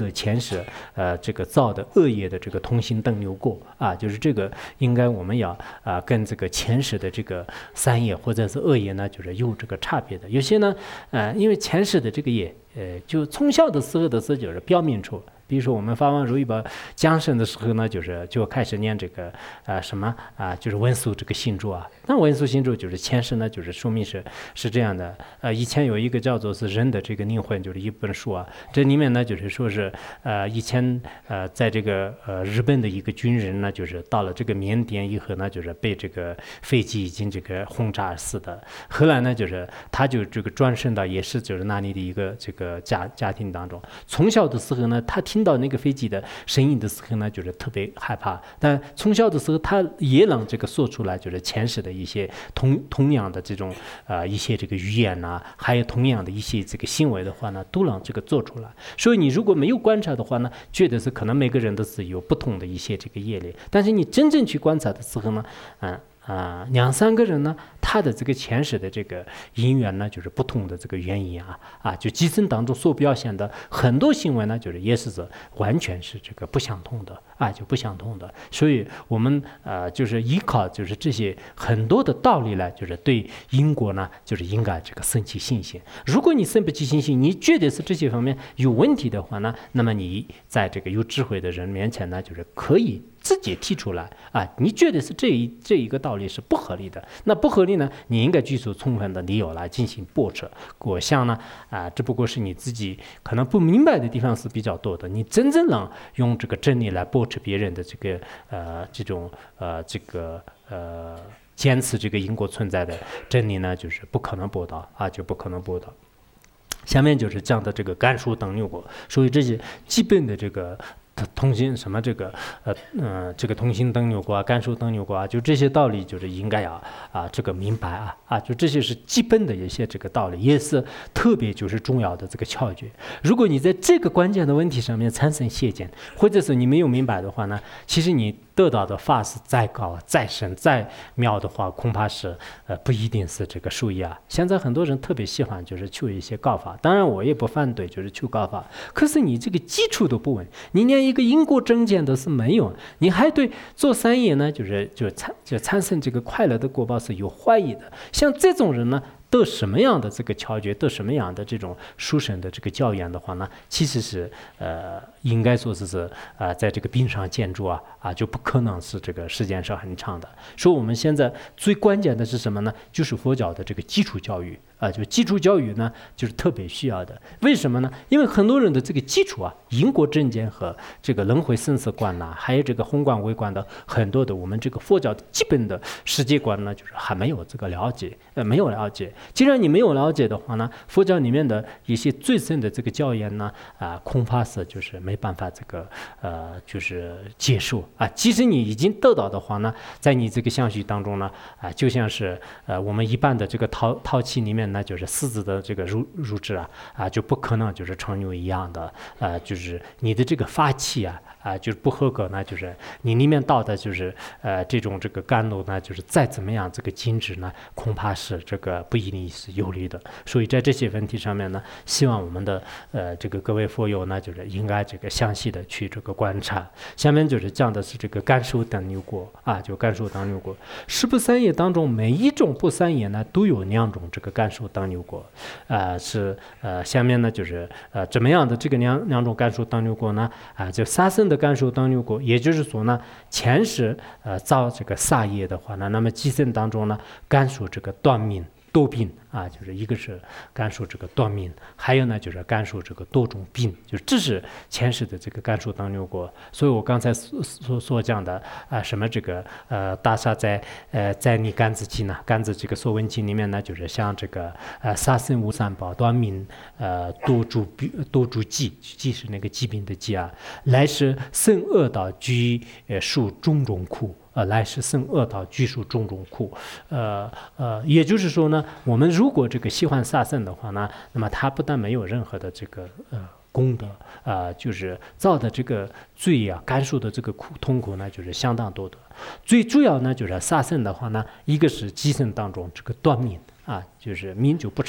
责前世呃这个造的恶业的这个同心灯流过啊，就是这个应该我们要啊跟这个前世的这个三业或者是恶业呢，就是有这个差别的。有些呢，呃，因为前世的这个业，呃，就从小的时候的是就是表明出。比如说我们发完如意宝降生的时候呢，就是就开始念这个啊、呃、什么啊、呃，就是文殊这个心咒啊。那文殊心咒就是前世呢，就是说明是是这样的。呃，以前有一个叫做是人的这个灵魂，就是一本书啊，这里面呢就是说是呃以前呃在这个呃日本的一个军人呢，就是到了这个缅甸以后呢，就是被这个飞机已经这个轰炸死的。后来呢，就是他就这个转生到也是就是那里的一个这个家家庭当中，从小的时候呢，他听到那个飞机的声音的时候呢，就是特别害怕。但从小的时候，他也能这个说出来，就是前世的一些同同样的这种呃一些这个语言呐、啊，还有同样的一些这个行为的话呢，都能这个做出来。所以你如果没有观察的话呢，觉得是可能每个人都是有不同的一些这个业力，但是你真正去观察的时候呢，嗯。啊，两三个人呢，他的这个前世的这个因缘呢，就是不同的这个原因啊啊，就基层当中所表现的很多行为呢，就是也是是完全是这个不相同的啊，就不相同的。所以我们呃就是依靠就是这些很多的道理呢，就是对因果呢，就是应该这个生起信心。如果你生不起信心，你觉得是这些方面有问题的话呢，那么你在这个有智慧的人面前呢，就是可以自己提出来啊，你觉得是这一这一个道理是不合理的，那不合理呢，你应该举出充分的理由来进行驳斥。我想呢，啊，只不过是你自己可能不明白的地方是比较多的，你真正能用这个真理来驳斥别人的这个呃这种呃这个呃坚持这个因果存在的真理呢，就是不可能驳倒啊，就不可能驳倒。下面就是讲的这个甘肃等六国，所以这些基本的这个。通心什么这个呃呃这个通心等流国啊，甘肃等流国啊，就这些道理就是应该要啊这个明白啊啊，就这些是基本的一些这个道理，也是特别就是重要的这个窍诀。如果你在这个关键的问题上面产生懈见，或者是你没有明白的话呢，其实你得到的法是再高、再深、再妙的话，恐怕是呃不一定是这个受益啊。现在很多人特别喜欢就是求一些高法，当然我也不反对就是求高法，可是你这个基础都不稳，你连一个因果正见都是没有，你还对做三业呢，就是就产就产生这个快乐的果报是有怀疑的。像这种人呢，得什么样的这个窍诀，得什么样的这种殊胜的这个教养的话呢，其实是呃应该说是是呃在这个冰上建筑啊啊就不可能是这个时间是很长的。所以我们现在最关键的是什么呢？就是佛教的这个基础教育啊，就基础教育呢就是特别需要的。为什么呢？因为很多人的这个基础啊，因果正见和这个轮回生死观呐、啊，还有这个宏观微观的很多的我们这个佛教基本的世界观呢，就是还没有这个了解，呃没有了解。既然你没有了解的话呢，佛教里面的一些最深的这个教言呢，啊，恐怕是就是没办法这个呃，就是接受啊。即使你已经得到的话呢，在你这个相续当中呢，啊，就像是呃我们一般的这个陶陶器里面呢，就是狮子的这个乳乳汁啊，啊就不可能就是成牛一样的，啊，就是你的这个法器啊。啊，就是不合格呢，就是你里面倒的就是呃这种这个甘露呢，就是再怎么样这个精致呢，恐怕是这个不一定是有利的。所以在这些问题上面呢，希望我们的呃这个各位佛友呢，就是应该这个详细的去这个观察。下面就是讲的是这个甘肃等六国啊，就甘肃等六国。十不三业当中，每一种不三业呢，都有两种这个甘肃等六国，啊是呃下面呢就是呃怎么样的这个两两种甘肃等六国呢？啊就杀生的甘肃等六国，也就是说呢，前世呃造这个杀业的话呢，那么今生当中呢，甘肃这个断命多病啊，就是一个是甘肃这个断命，还有呢就是甘肃这个多种病，就这是前世的这个甘肃等六国。所以我刚才所所所讲的啊、呃，什么这个呃大杀在呃在你甘子经呢，甘子这个说文经里面呢，就是像这个呃杀生无三宝，断命呃多诸病多诸疾，疾是那个疾病的疾啊，来世生恶道居呃受种种苦。呃，来世生恶道，具受种种苦，呃呃，也就是说呢，我们如果这个喜欢杀生的话呢，那么他不但没有任何的这个呃功德啊、呃，就是造的这个罪啊，感受的这个苦痛苦呢，就是相当多的。最主要呢，就是杀生的话呢，一个是今生当中这个断命啊，就是命就不长。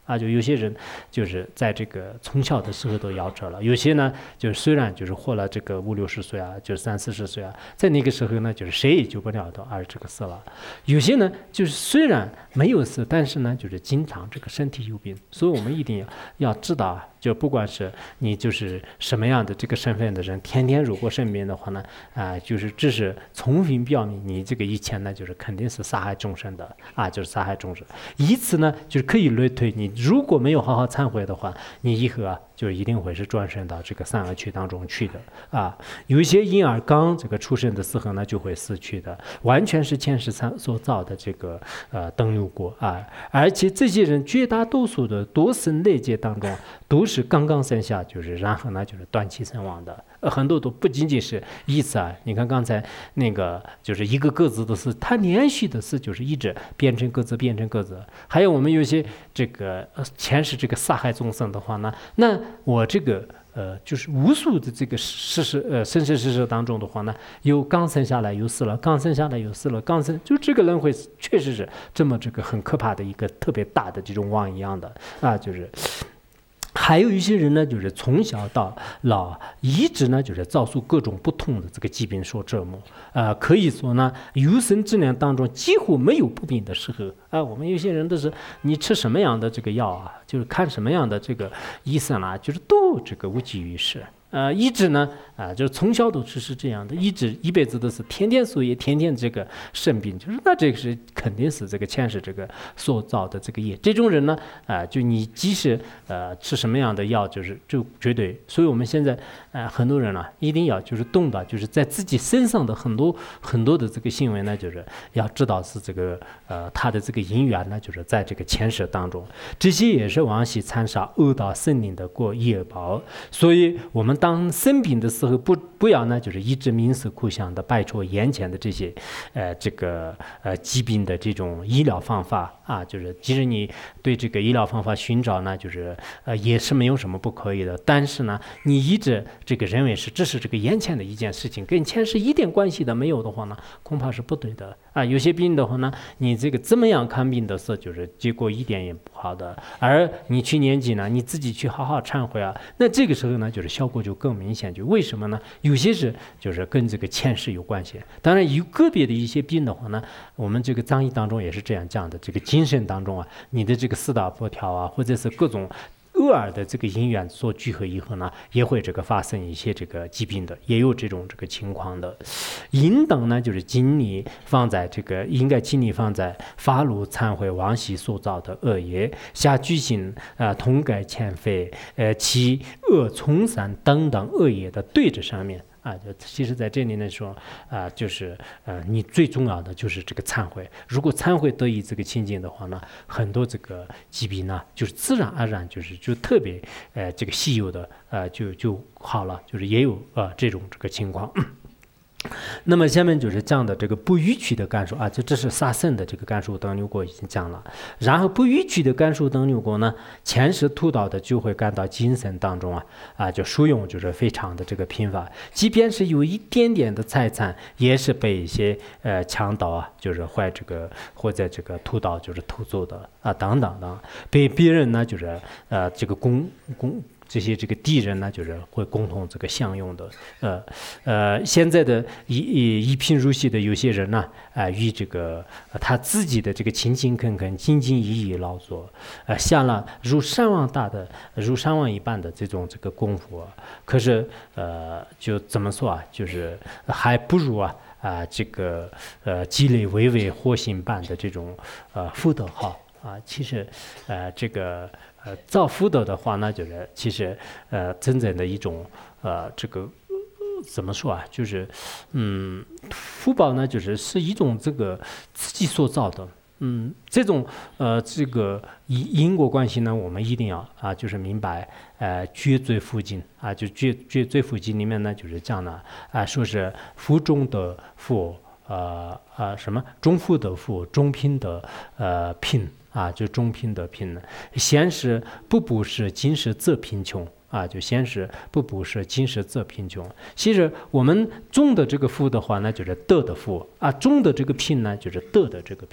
啊，就有些人就是在这个从小的时候都夭折了，有些呢就是虽然就是活了这个五六十岁啊，就是三四十岁啊，在那个时候呢就是谁也救不了的，而这个死了。有些呢就是虽然没有死，但是呢就是经常这个身体有病，所以我们一定要要知道啊，就不管是你就是什么样的这个身份的人，天天如果生病的话呢，啊、呃，就是这是充分表明你这个以前呢就是肯定是杀害众生的啊，就是杀害众生，以此呢就是可以类推你。如果没有好好忏悔的话，你以后啊就一定会是转生到这个三恶趣当中去的啊。有一些婴儿刚这个出生的时候呢就会死去的，完全是前世所造的这个呃登陆过啊。而且这些人绝大多数的多生累劫当中都是刚刚生下，就是然后呢就是短期身亡的。呃，很多都不仅仅是一次啊，你看刚才那个就是一个个子的是，它连续的是就是一直变成个子变成个子。还有我们有些这个呃前世这个杀害众生的话呢，那我这个呃就是无数的这个事实呃生生世世当中的话呢，有刚生下来又死了，刚生下来又死了，刚生就这个轮回确实是这么这个很可怕的一个特别大的这种网一样的啊，就是。还有一些人呢，就是从小到老一直呢，就是遭受各种不同的这个疾病所折磨，呃，可以说呢，有生之年当中几乎没有不病的时候啊、呃。我们有些人都是你吃什么样的这个药啊，就是看什么样的这个医生啊，就是都这个无济于事。呃，一直呢，啊、呃，就是从小都是是这样的，一直一辈子都是天天输液，天天这个生病，就是那这个是肯定是这个前世这个所造的这个业。这种人呢，啊、呃，就你即使呃吃什么样的药，就是就绝对。所以我们现在呃很多人呢、啊，一定要就是懂得，就是在自己身上的很多很多的这个行为呢，就是要知道是这个呃他的这个因缘呢，就是在这个前世当中，这些也是往昔残杀恶道生灵的过业报。所以我们。当生病的时候，不不要呢，就是一直冥思苦想的摆脱眼前的这些，呃，这个呃疾病的这种医疗方法啊，就是即使你对这个医疗方法寻找呢，就是呃也是没有什么不可以的，但是呢，你一直这个认为是这是这个眼前的一件事情，跟前世一点关系都没有的话呢，恐怕是不对的啊。有些病的话呢，你这个怎么样看病的时候，就是结果一点也不好的，而你去年纪呢，你自己去好好忏悔啊，那这个时候呢，就是效果就。就更明显，就为什么呢？有些是就是跟这个前世有关系。当然，有个别的一些病的话呢，我们这个藏医当中也是这样讲的。这个精神当中啊，你的这个四大波条啊，或者是各种偶尔的这个因缘所聚合以后呢，也会这个发生一些这个疾病的，也有这种这个情况的。应当呢，就是精力放在这个，应该精力放在发露忏悔往昔所造的恶业，下举行啊痛改前非，呃其恶从善等等恶业的对治上面。啊，就其实在这里呢说啊，就是呃，你最重要的就是这个忏悔。如果忏悔得以这个清净的话呢，很多这个疾病呢，就是自然而然就是就特别呃这个稀有的呃就就好了，就是也有呃这种这个情况。那么下面就是讲的这个不逾矩的感受啊，这这是杀生的这个感受等流果已经讲了。然后不逾矩的感受等流果呢，前世吐到的就会感到精神当中啊啊就输用就是非常的这个频繁，即便是有一点点的财产，也是被一些呃强盗啊，就是坏这个或者这个吐到就是偷走的啊等等等，被别人呢就是呃这个攻攻。这些这个敌人呢，就是会共同这个享用的，呃呃，现在的一一一贫如洗的有些人呢，啊、呃，与这个、呃、他自己的这个勤勤恳恳、兢兢业业劳作，呃，下了如山王大的、如山王一般的这种这个功夫、啊，可是呃，就怎么说啊，就是还不如啊啊、呃、这个呃积累巍巍火星般的这种呃福德好啊，其实呃这个。呃，造福德的话呢，就是其实呃，真正的一种呃，这个、呃、怎么说啊？就是嗯，福报呢，就是是一种这个自己所造的。嗯，这种呃，这个因因果关系呢，我们一定要啊，就是明白。呃，绝罪福经啊，就绝绝罪福经里面呢，就是讲呢啊，说是福中的福，呃呃什么中福的福，中贫的呃贫。啊，就中贫得贫呢，先是不布施，今世则贫穷啊，就先是不布施，今世则贫穷。其实我们种的这个福的话呢，就是得的福啊；种的这个贫呢，就是得的这个贫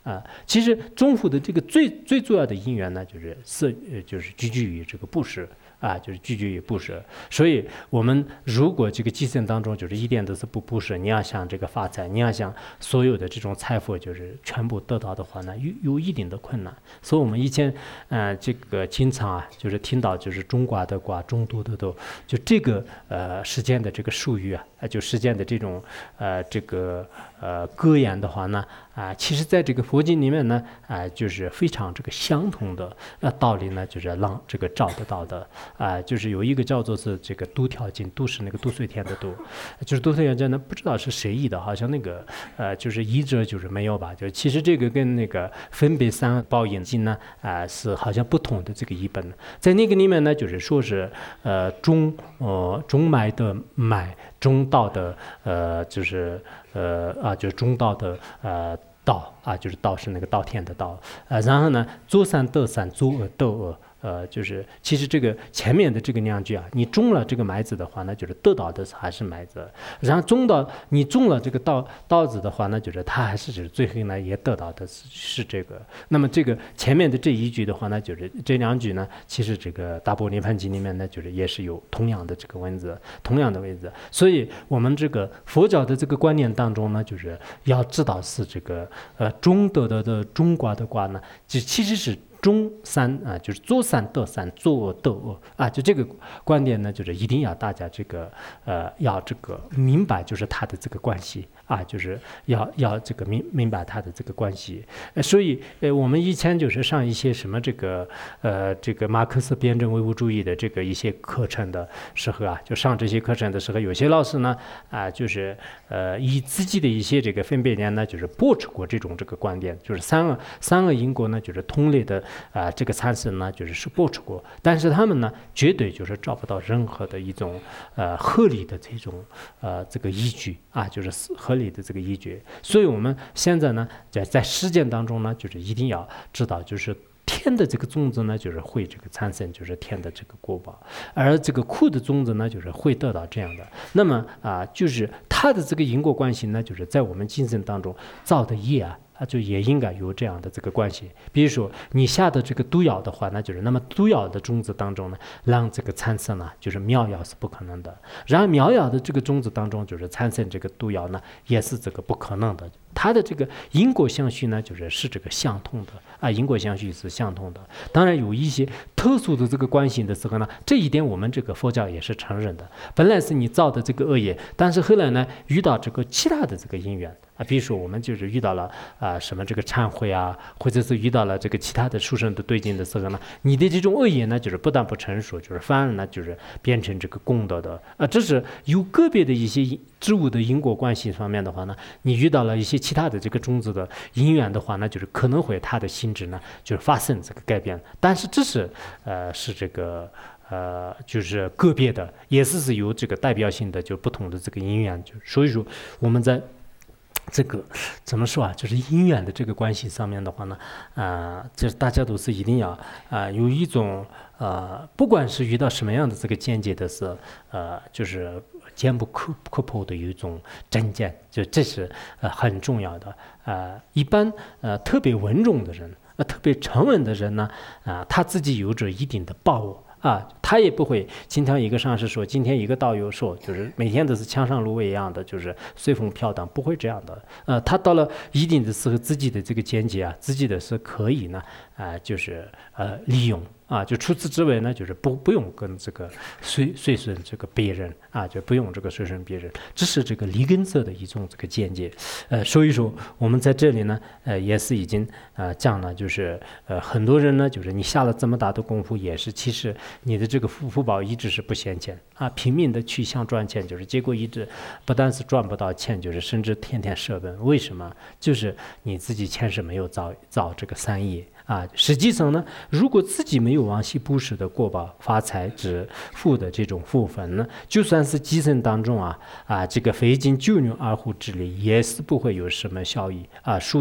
啊，其实中府的这个最最重要的因缘呢，就是色，呃，就是居居于这个布施啊，就是居居于布施。所以，我们如果这个计算当中就是一点都是不布施，你要想这个发财，你要想所有的这种财富就是全部得到的话呢，有有一定的困难。所以我们以前，呃，这个经常啊，就是听到就是中寡的寡，中多的多，就这个呃时间的这个术语啊，就时间的这种呃这个呃格言的话呢。啊，其实在这个佛经里面呢，啊，就是非常这个相同的呃道理呢，就是让这个照得到的啊，就是有一个叫做是这个都条经，都是那个都岁天的都，就是都岁天呢，不知道是谁译的，好像那个呃就是译者就是没有吧，就其实这个跟那个分别三报应经呢，啊是好像不同的这个译本，在那个里面呢，就是说是呃中呃中埋的埋。中道的呃，就是呃啊，就是中道的呃道啊，就是道是那个道天的道，呃，然后呢，作善得善，作恶得恶。呃，就是其实这个前面的这个两句啊，你种了这个麦子的话，那就是得到的还是麦子；然后种到你种了这个稻稻子的话，那就是它还是指最后呢也得到的是是这个。那么这个前面的这一句的话呢，就是这两句呢，其实这个大般涅槃经里面呢，就是也是有同样的这个文字，同样的文字。所以我们这个佛教的这个观念当中呢，就是要知道是这个呃中得的的中卦的卦呢，就其实是。中善啊，就是作善得善，作恶得恶啊，就这个观点呢，就是一定要大家这个呃要这个明白，就是它的这个关系啊，就是要要这个明明白它的这个关系。呃、所以呃我们以前就是上一些什么这个呃这个马克思辩证唯物主义的这个一些课程的时候啊，就上这些课程的时候，有些老师呢啊就是呃以自己的一些这个分别念呢，就是驳斥过这种这个观点，就是三个三个因果呢，就是同类的。啊、呃，这个参生呢，就是是驳斥过，但是他们呢，绝对就是找不到任何的一种呃合理的这种呃这个依据啊，就是合理的这个依据。所以我们现在呢，在在实践当中呢，就是一定要知道，就是天的这个种子呢，就是会这个参生，就是天的这个果报；而这个苦的种子呢，就是会得到这样的。那么啊、呃，就是它的这个因果关系呢，就是在我们精神当中造的业啊。啊，就也应该有这样的这个关系。比如说，你下的这个毒药的话，那就是那么毒药的种子当中呢，让这个产生呢，就是妙药是不可能的。然后妙药的这个种子当中，就是产生这个毒药呢，也是这个不可能的。它的这个因果相续呢，就是是这个相通的啊，因果相续是相通的。当然有一些特殊的这个关系的时候呢，这一点我们这个佛教也是承认的。本来是你造的这个恶业，但是后来呢，遇到这个其他的这个因缘。啊，比如说我们就是遇到了啊、呃、什么这个忏悔啊，或者是遇到了这个其他的畜生的对境的时候呢，你的这种恶业呢，就是不但不成熟，就是反而呢就是变成这个功德的啊、呃，这是有个别的一些植物的因果关系方面的话呢，你遇到了一些其他的这个种子的因缘的话呢，就是可能会它的性质呢就是发生这个改变，但是这是呃是这个。呃，就是个别的，也是是有这个代表性的，就不同的这个因缘，就所以说我们在。这个怎么说啊？就是因缘的这个关系上面的话呢，啊、呃，就是大家都是一定要啊、呃、有一种呃，不管是遇到什么样的这个见解的时候，呃，就是坚不可可破的有一种真见，就这是呃很重要的。呃，一般呃特别稳重的人，呃特别沉稳的人呢，啊、呃，他自己有着一定的把握。啊，他也不会经常一个上师说，今天一个道友说，就是每天都是枪上芦苇一样的，就是随风飘荡，不会这样的。呃，他到了一定的时候，自己的这个见解啊，自己的是可以呢，啊、呃，就是呃利用。啊，就除此之外呢，就是不不用跟这个随随顺这个别人啊，就不用这个随顺别人，这是这个离根色的一种这个见解。呃，所以说我们在这里呢，呃，也是已经呃讲了，就是呃很多人呢，就是你下了这么大的功夫，也是其实你的这个福福报一直是不现钱啊，拼命的去想赚钱，就是结果一直不但是赚不到钱，就是甚至天天舍本。为什么？就是你自己前世没有造造这个善业。啊，实际上呢，如果自己没有往昔布施的过报、发财、致富的这种福分呢，就算是积生当中啊啊，这个费尽九牛二虎之力，也是不会有什么效益啊，属于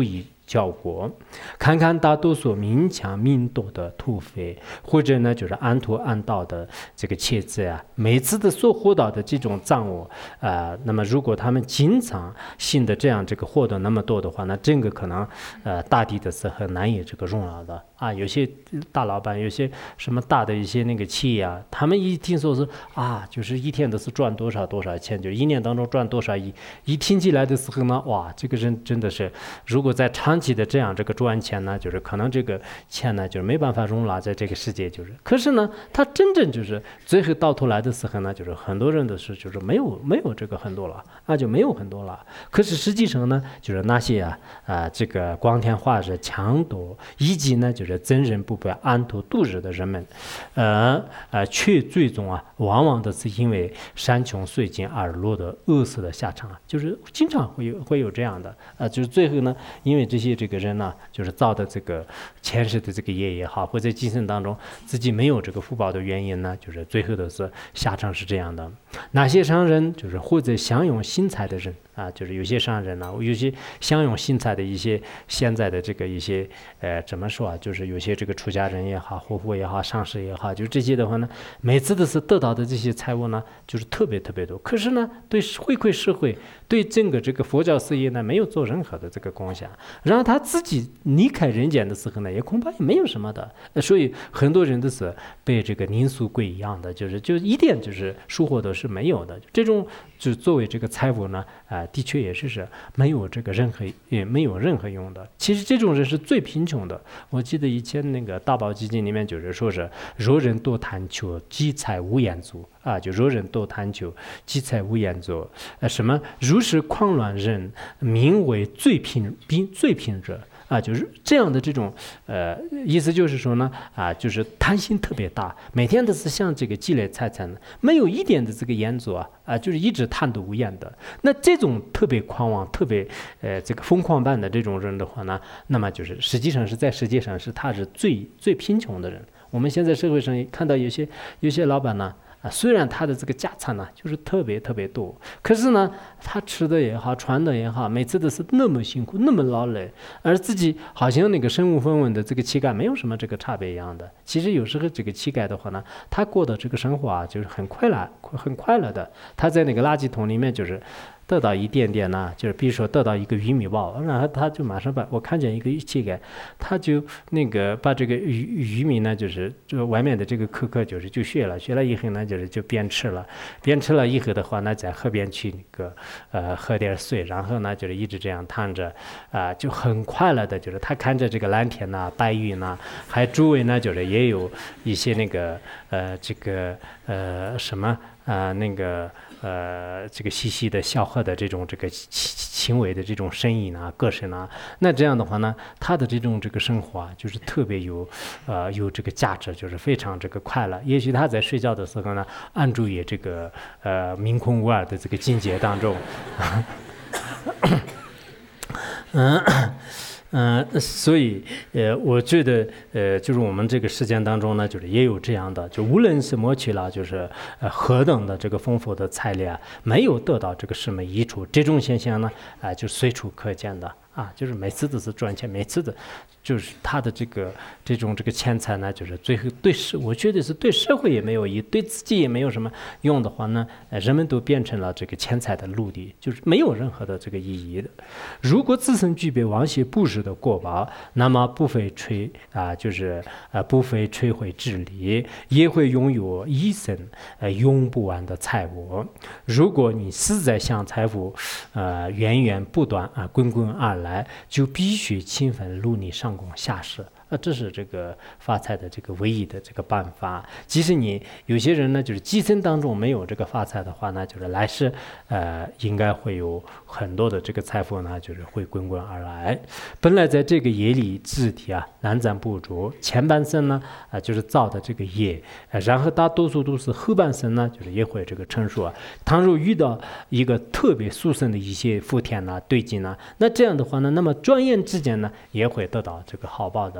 效果。看看大多数民强民多的土匪，或者呢就是安土安道的这个妻子呀，每次的所获到的这种赃物，呃，那么如果他们经常性的这样这个获得那么多的话，那这个可能呃大地的是很难以这个容纳的啊。有些大老板，有些什么大的一些那个企业啊，他们一听说是啊，就是一天都是赚多少多少钱，就一年当中赚多少亿，一听起来的时候呢，哇，这个人真的是，如果在长期的这样这个赚钱呢，就是可能这个钱呢就是没办法容纳在这个世界，就是，可是呢，他真正就是最后到头来的时候呢，就是很多人的是就是没有没有这个很多了啊，就没有很多了。可是实际上呢，就是那些啊啊这个光天化日强夺，以及呢就是真人不被安度度日的人们，呃呃，却最终啊，往往的是因为山穷水尽而落得饿死的下场啊，就是经常会有会有这样的啊、呃，就是最后呢，因为这些这个人呢，就是造的这个前世的这个业也好，或者今生当中自己没有这个福报的原因呢，就是最后的是下场是这样的。哪些商人就是或者享用新财的人啊，就是有些商人呢、啊，有些享用新财的一些现在的这个一些呃怎么说啊，就是有些这个出家人也好，活佛也好，上师也好，就这些的话呢，每次都是得到的这些财物呢，就是特别特别多。可是呢，对回馈社会，对整个这个佛教事业呢，没有做任何的这个贡献。然后他自己离开人间的时候呢，也恐怕也没有什么的。所以很多人都是被这个宁俗贵一样的，就是就一点就是收获都是没有的。这种就作为这个财富呢，啊、呃，的确也是是没有这个任何也没有任何用的。其实这种人是最贫穷的。我记得以前那个大宝基金里面就是说是若人多贪求，积财无厌足啊，就若人多贪求，积财无厌足。呃，什么如是狂乱人，名为最贫贫最贫者。啊，就是这样的这种，呃，意思就是说呢，啊，就是贪心特别大，每天都是像这个积累财产的，没有一点的这个延足啊，啊，就是一直贪得无厌的。那这种特别狂妄、特别呃这个疯狂般的这种人的话呢，那么就是实际上是在世界上是他是最最贫穷的人。我们现在社会上看到有些有些老板呢。啊，虽然他的这个家产呢，就是特别特别多，可是呢，他吃的也好，穿的也好，每次都是那么辛苦，那么劳累，而自己好像那个身无分文的这个乞丐没有什么这个差别一样的。其实有时候这个乞丐的话呢，他过的这个生活啊，就是很快乐，很快乐的。他在那个垃圾桶里面就是。得到一点点呢，就是比如说得到一个玉米包，然后他就马上把我看见一个乞丐，他就那个把这个玉玉米呢，就是就外面的这个壳壳就是就削了，削了以后呢，就是就边吃了，边吃了以后的话呢，在河边去那个呃喝点水，然后呢就是一直这样躺着，啊、呃、就很快乐的，就是他看着这个蓝天呐、白云呐，还周围呢就是也有一些那个呃这个呃什么啊、呃、那个。呃，这个细细的小河的这种这个轻微的这种声音啊、歌声啊，那这样的话呢，他的这种这个生活啊，就是特别有，呃，有这个价值，就是非常这个快乐。也许他在睡觉的时候呢，安住于这个呃明空无二的这个境界当中，嗯。嗯、呃，所以呃，我觉得呃，就是我们这个事件当中呢，就是也有这样的，就无论是摩取了，就是呃何等的这个丰富的财力啊，没有得到这个什么益处，这种现象呢，啊、呃，就随处可见的啊，就是每次都是赚钱，每次的，就是他的这个这种这个钱财呢，就是最后对社，我觉得是对社会也没有益，对自己也没有什么用的话呢，呃，人们都变成了这个钱财的奴隶，就是没有任何的这个意义的。如果自身具备往昔布施的过报，那么不费摧啊，就是呃不费摧毁智力，也会拥有一生呃用不完的财物。如果你实在向财富呃源源不断啊滚滚而来，就必须勤奋努力上供下施。啊，这是这个发财的这个唯一的这个办法。即使你有些人呢，就是今生当中没有这个发财的话呢，就是来世呃应该会有很多的这个财富呢，就是会滚滚而来。本来在这个业里自体啊难暂不足，前半生呢啊、呃、就是造的这个业，呃，然后大多数都是后半生呢，就是也会这个成熟啊。倘若遇到一个特别殊胜的一些福田呐、对境呐，那这样的话呢，那么转眼之间呢，也会得到这个好报的。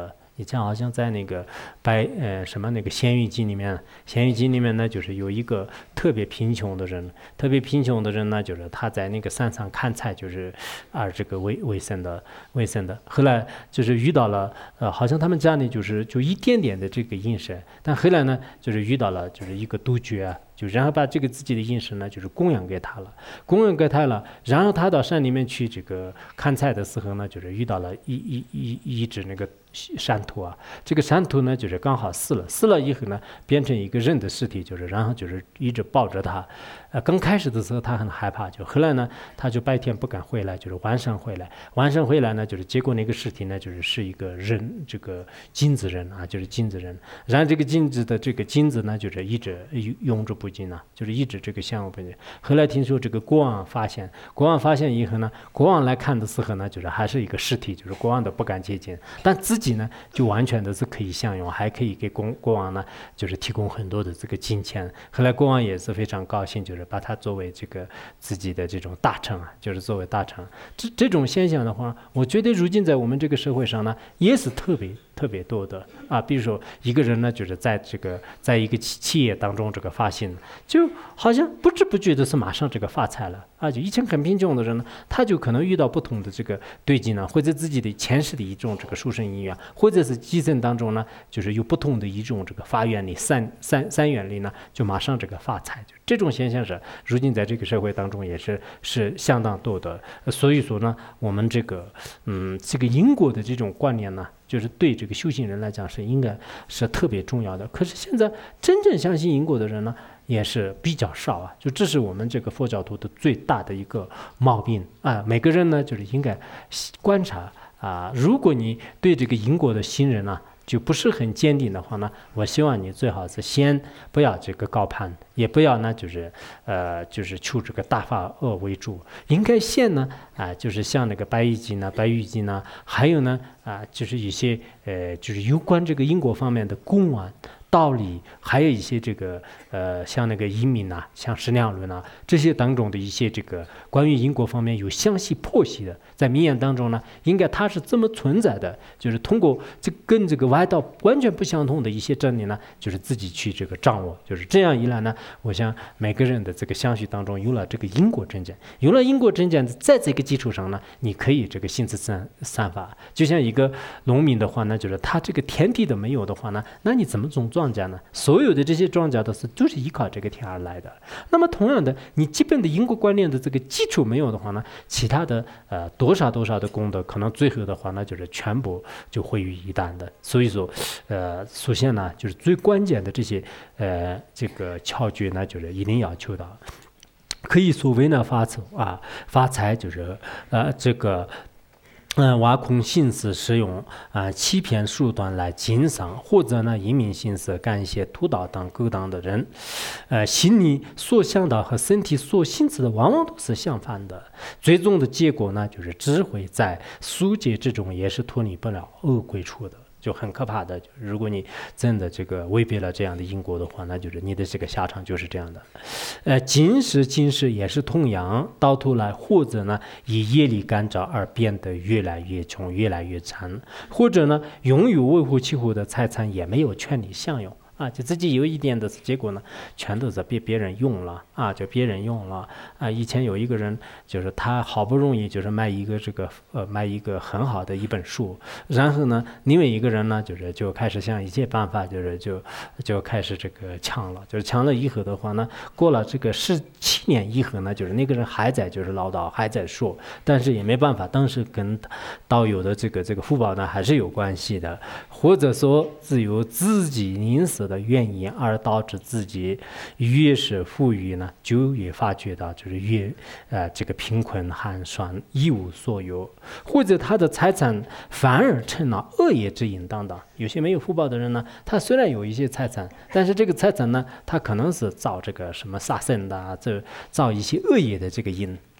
以前好像在那个白呃什么那个《咸鱼记》里面，《咸鱼记》里面呢，就是有一个特别贫穷的人，特别贫穷的人呢，就是他在那个山上砍柴，就是啊这个为为生的为生的。后来就是遇到了呃，好像他们家里就是就一点点的这个饮食，但后来呢，就是遇到了就是一个杜鹃啊。就然后把这个自己的饮食呢，就是供养给他了，供养给他了。然后他到山里面去这个看菜的时候呢，就是遇到了一一一一只那个山兔啊。这个山兔呢，就是刚好死了，死了以后呢，变成一个人的尸体，就是然后就是一直抱着他。呃，刚开始的时候他很害怕，就后来呢，他就白天不敢回来，就是晚上回来。晚上回来呢，就是结果那个尸体呢，就是是一个人，这个金子人啊，就是金子人。然后这个金子的这个金子呢，就是一直永驻不尽啊，就是一直这个相无不尽。后来听说这个国王发现，国王发现以后呢，国王来看的时候呢，就是还是一个尸体，就是国王都不敢接近，但自己呢就完全的是可以享用，还可以给国国王呢就是提供很多的这个金钱。后来国王也是非常高兴，就是把他作为这个自己的这种大臣啊，就是作为大臣。这这种现象的话，我觉得如今在我们这个社会上呢，也是特别特别多的啊。比如说一个人呢，就是在这个在一个企企业当中这个发现，就好像不知不觉的是马上这个发财了啊。就以前很贫穷的人呢，他就可能遇到不同的这个对境呢，或者自己的前世的一种这个书生因缘，或者是基层当中呢，就是有不同的一种这个发愿力、三三三愿力呢，就马上这个发财。就这种现象是如今在这个社会当中也是是相当多的。所以说呢，我们这个嗯这个因果的这种观念呢，就是对这个修行人来讲是应该是特别重要的。可是现在真正相信因果的人呢，也是比较少啊。就这是我们这个佛教徒的最大的一个毛病啊。每个人呢，就是应该观察啊。如果你对这个因果的信任呢，就不是很坚定的话呢，我希望你最好是先不要这个高攀，也不要呢就是呃就是求这个大法恶为主，应该先呢啊、呃、就是像那个白衣经呢、白玉经呢，还有呢啊、呃、就是一些呃就是有关这个因果方面的公案。道理，还有一些这个呃，像那个移民呐，像释量论呐，这些当中的一些这个关于因果方面有详细剖析的，在名言当中呢，应该它是怎么存在的？就是通过这跟这个外道完全不相同的一些真理呢，就是自己去这个掌握，就是这样一来呢，我想每个人的这个相续当中有了这个因果真见，有了因果真见，在这个基础上呢，你可以这个信自散散法。就像一个农民的话呢，就是他这个田地都没有的话呢，那你怎么种庄稼呢？所有的这些庄稼都是就是依靠这个田而来的。那么同样的，你基本的因果观念的这个基础没有的话呢，其他的呃多少多少的功德，可能最后的话呢，就是全部就毁于一旦的。所以说，呃，首先呢，就是最关键的这些呃这个窍诀呢，就是一定要求到。可以所谓呢发财啊，发财就是呃这个。嗯，挖空心思使用啊、呃、欺骗手段来经商，或者呢一命心思干一些屠刀当勾当的人，呃，心里所想到和身体所行持的往往都是相反的，最终的结果呢，就是只会在俗界之中也是脱离不了恶鬼处的。就很可怕的，如果你真的这个违背了这样的因果的话，那就是你的这个下场就是这样的。呃，今世今世也是同样，到头来或者呢以业力感召而变得越来越穷，越来越残，或者呢拥有微乎其微的财产也没有权利享用。啊，就自己有一点的结果呢，全都是被别人用了啊，就别人用了啊。以前有一个人，就是他好不容易就是卖一个这个呃卖一个很好的一本书，然后呢，另外一个人呢，就是就开始想一切办法，就是就就开始这个抢了，就是抢了以后的话呢，过了这个十七年以后呢，就是那个人还在就是唠叨，还在说，但是也没办法，当时跟道友的这个这个福报呢还是有关系的，或者说只有自己因此的原因而导致自己越是富裕呢，就越发觉到就是越呃这个贫困寒酸一无所有，或者他的财产反而成了恶业之因当当。有些没有福报的人呢，他虽然有一些财产，但是这个财产呢，他可能是造这个什么杀生的，这造一些恶业的这个因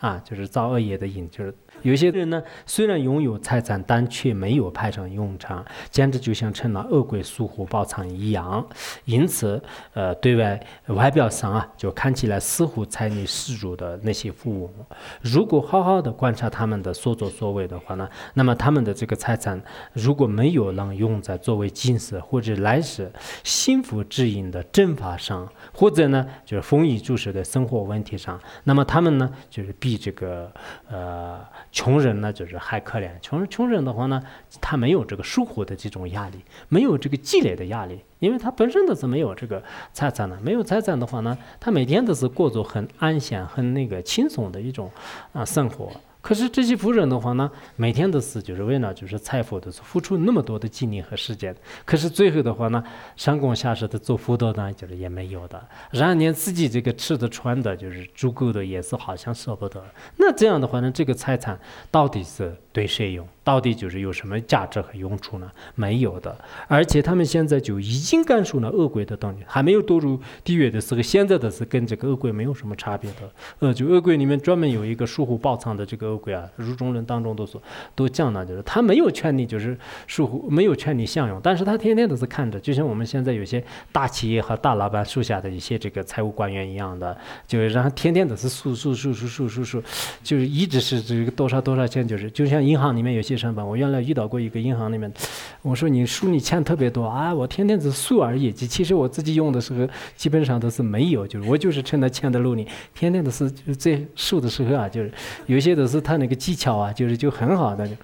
啊，就是造恶业的因，就是有些人呢，虽然拥有财产，但却没有派上用场，简直就像成了恶鬼速虎暴仓一样。因此，呃，对外外表上啊，就看起来似乎财力十足的那些富翁，如果好好的观察他们的所作所为的话呢，那么他们的这个财产如果没有能用在作为今世或者来世幸福指引的正法上，或者呢，就是丰衣足食的生活问题上，那么他们呢，就是比这个呃穷人呢，就是还可怜。穷人穷人的话呢，他没有这个生活的这种压力，没有这个积累的压力，因为他本身都是没有这个财产的。没有财产的话呢，他每天都是过着很安闲、很那个轻松的一种啊生活。可是这些富人的话呢，每天都是就是为了就是财富都是付出那么多的精力和时间，可是最后的话呢，上供下施的做辅导呢，就是也没有的，然后连自己这个吃的穿的就是足够的也是好像舍不得。那这样的话呢，这个财产到底是对谁用？到底就是有什么价值和用处呢？没有的。而且他们现在就已经感受了恶鬼的等级，还没有堕入地狱的时候，现在的是跟这个恶鬼没有什么差别的。呃，就恶鬼里面专门有一个疏忽暴藏的这个恶鬼啊，入中人当中都说都讲了，就是他没有权利，就是疏忽没有权利享用，但是他天天都是看着，就像我们现在有些大企业和大老板属下的一些这个财务官员一样的，就是让他天天都是数数数数数数数，就是一直是这个多少多少钱，就是就像银行里面有些成本，我原来遇到过一个银行里面，我说你数你钱特别多啊，我天天只数而已，其实我自己用的时候基本上都是没有，就是我就是趁他钱的路里，天天都是就这数的时候啊，就是有些都是他那个技巧啊，就是就很好的。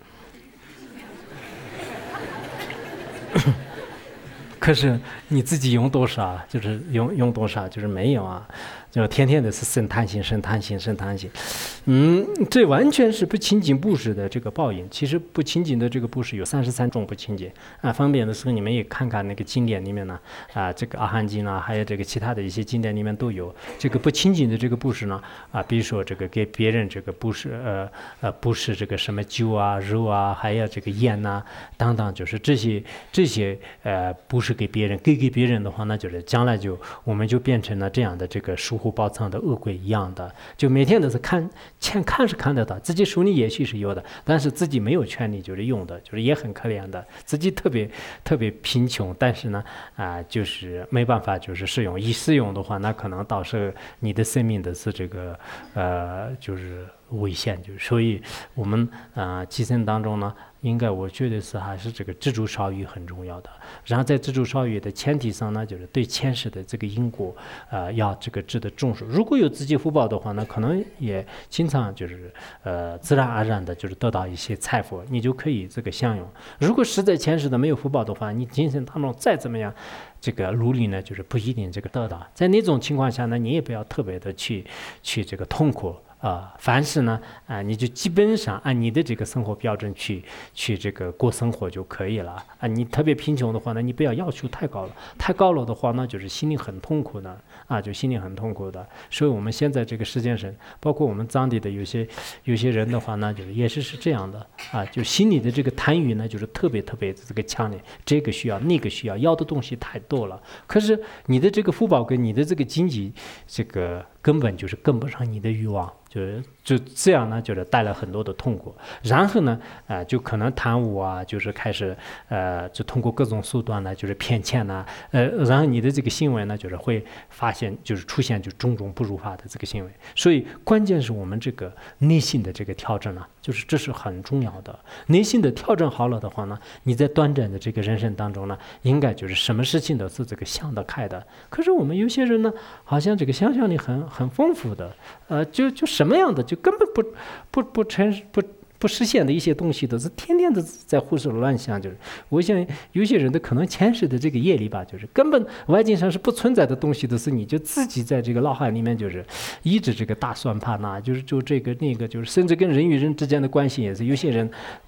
可是你自己用多少，就是用用多少，就是没有啊，就天天的是生贪心，生贪心，生贪心。嗯，这完全是不清净布施的这个报应。其实不清净的这个布施有三十三种不清净啊。方便的时候你们也看看那个经典里面呢，啊，这个阿含经啊，还有这个其他的一些经典里面都有这个不清净的这个布施呢啊，比如说这个给别人这个布施，呃呃布施这个什么酒啊、肉啊，还有这个烟呐、啊、等等，就是这些这些呃布施给别人，给给别人的话，那就是将来就我们就变成了这样的这个疏忽暴藏的恶鬼一样的，就每天都是看钱看是看得到，自己手里也许是有的，但是自己没有权利就是用的，就是也很可怜的，自己特别特别贫穷，但是呢啊、呃、就是没办法就是使用，一使用的话，那可能到时候你的生命的是这个呃就是危险，就是所以我们啊、呃、寄生当中呢。应该我觉得是还是这个知足少欲很重要的，然后在知足少欲的前提上呢，就是对前世的这个因果，呃，要这个值得重视。如果有自己福报的话呢，可能也经常就是呃自然而然的就是得到一些财富，你就可以这个享用。如果实在前世的没有福报的话，你今生当中再怎么样这个努力呢，就是不一定这个得到。在那种情况下呢，你也不要特别的去去这个痛苦。啊、呃，凡是呢，啊、呃，你就基本上按你的这个生活标准去去这个过生活就可以了。啊、呃，你特别贫穷的话呢，你不要要求太高了，太高了的话呢，就是心里很痛苦的啊，就心里很痛苦的。所以我们现在这个世界上，包括我们藏地的有些有些人的话呢，就是也是是这样的啊，就心里的这个贪欲呢，就是特别特别这个强烈，这个需要那个需要，要的东西太多了。可是你的这个福报跟你的这个经济这个根本就是跟不上你的欲望。就是就这样呢，就是带来很多的痛苦，然后呢，呃，就可能贪污啊，就是开始呃，就通过各种手段呢，就是骗钱呐、啊，呃，然后你的这个行为呢，就是会发现，就是出现就种种不如法的这个行为。所以关键是我们这个内心的这个调整啊，就是这是很重要的。内心的调整好了的话呢，你在短暂的这个人生当中呢，应该就是什么事情都是这个想得开的。可是我们有些人呢，好像这个想象力很很丰富的，呃，就就。什么样的就根本不不不成不不实现的一些东西，都是天天的在胡思乱想。就是我想有些人的可能前世的这个业力吧，就是根本外境上是不存在的东西，都是你就自己在这个脑海里面就是一直这个大算盘呐、啊，就是就这个那个，就是甚至跟人与人之间的关系也是，有些人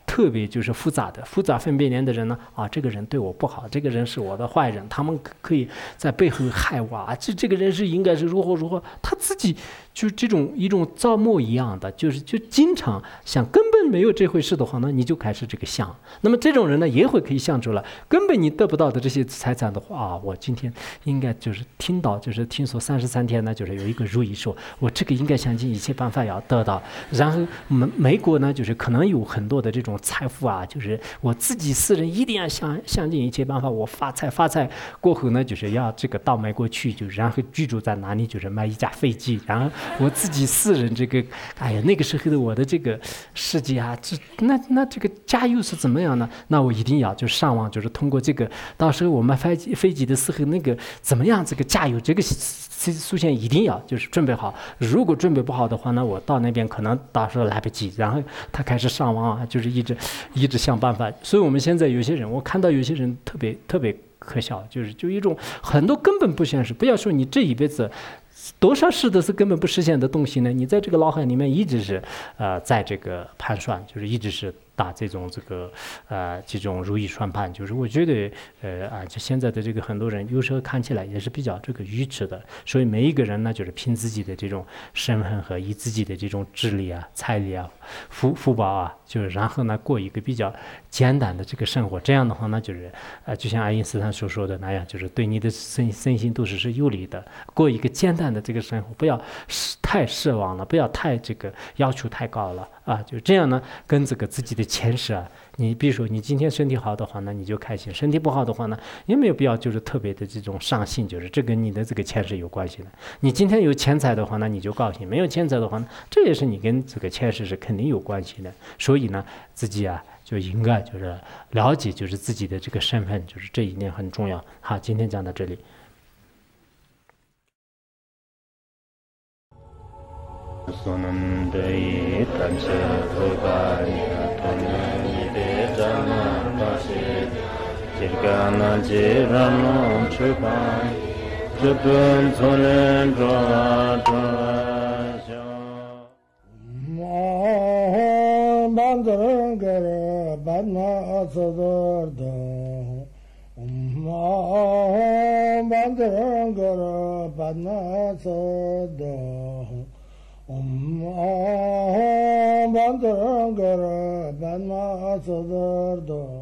特别就是复杂的复杂分别念的人呢，啊，这个人对我不好，这个人是我的坏人，他们可以在背后害我啊，这这个人是应该是如何如何，他自己就这种一种造梦一样的，就是就经常想，根本没有这回事的话呢，你就开始这个想。那么这种人呢，也会可以想出来，根本你得不到的这些财产的话啊，我今天应该就是听到，就是听说三十三天呢，就是有一个如意说，我这个应该想尽一切办法要得到。然后美美国呢，就是可能有很多的这种财富啊，就是我自己私人一定要想想尽一切办法，我发财发财过后呢，就是要这个到美国去，就然后居住在哪里，就是买一架飞机，然后我自己私人这个，哎呀，那个时候的我的这个世界啊，这那那这个加油是怎么样呢？那我一定要就上网，就是通过这个，到时候我们飞机飞机的时候那个怎么样，这个加油这个苏线一定要就是准备好，如果准备不好的话呢，我到那边可能到时候来不及。然后他开始上网啊，就是一直一直想办法。所以我们现在有些人，我看到有些人特别特别可笑，就是就一种很多根本不现实。不要说你这一辈子多少事都是根本不实现的东西呢，你在这个脑海里面一直是呃在这个盘算，就是一直是打这种这个呃这种如意算盘。就是我觉得呃啊，就现在的这个很多人有时候看起来也是比较这个愚痴的。所以每一个人呢，就是凭自己的这种身份和以自己的这种智力啊、财力啊、福福报啊，就是然后呢过一个比较简单的这个生活。这样的话呢，就是呃就像爱因斯坦所说的那样，就是对你的身身心都是是有利的。过一个简单的这个生活，不要太奢望了，不要太这个要求太高了啊！就这样呢，跟这个自己的前世啊，你比如说你今天身体好的话呢，你就开心；身体不好的话呢，也没有必要就是特别的这种伤心，就是这跟你的这个前世有关系的。你今天有钱财的话呢，你就高兴；没有钱财的话呢，这也是你跟这个前世是肯定有关系的。所以呢，自己啊就应该就是了解就是自己的这个身份，就是这一点很重要。好，今天讲到这里。 Sonamdai Tancha Thokaya Tone Nide Jana Kashi Jirgana Jirano Chupai Chupun Sonen Droa Droa Om Bandara Badna Sadarda Om Bandara Badna Sadarda Om Bandara Badna Sadarda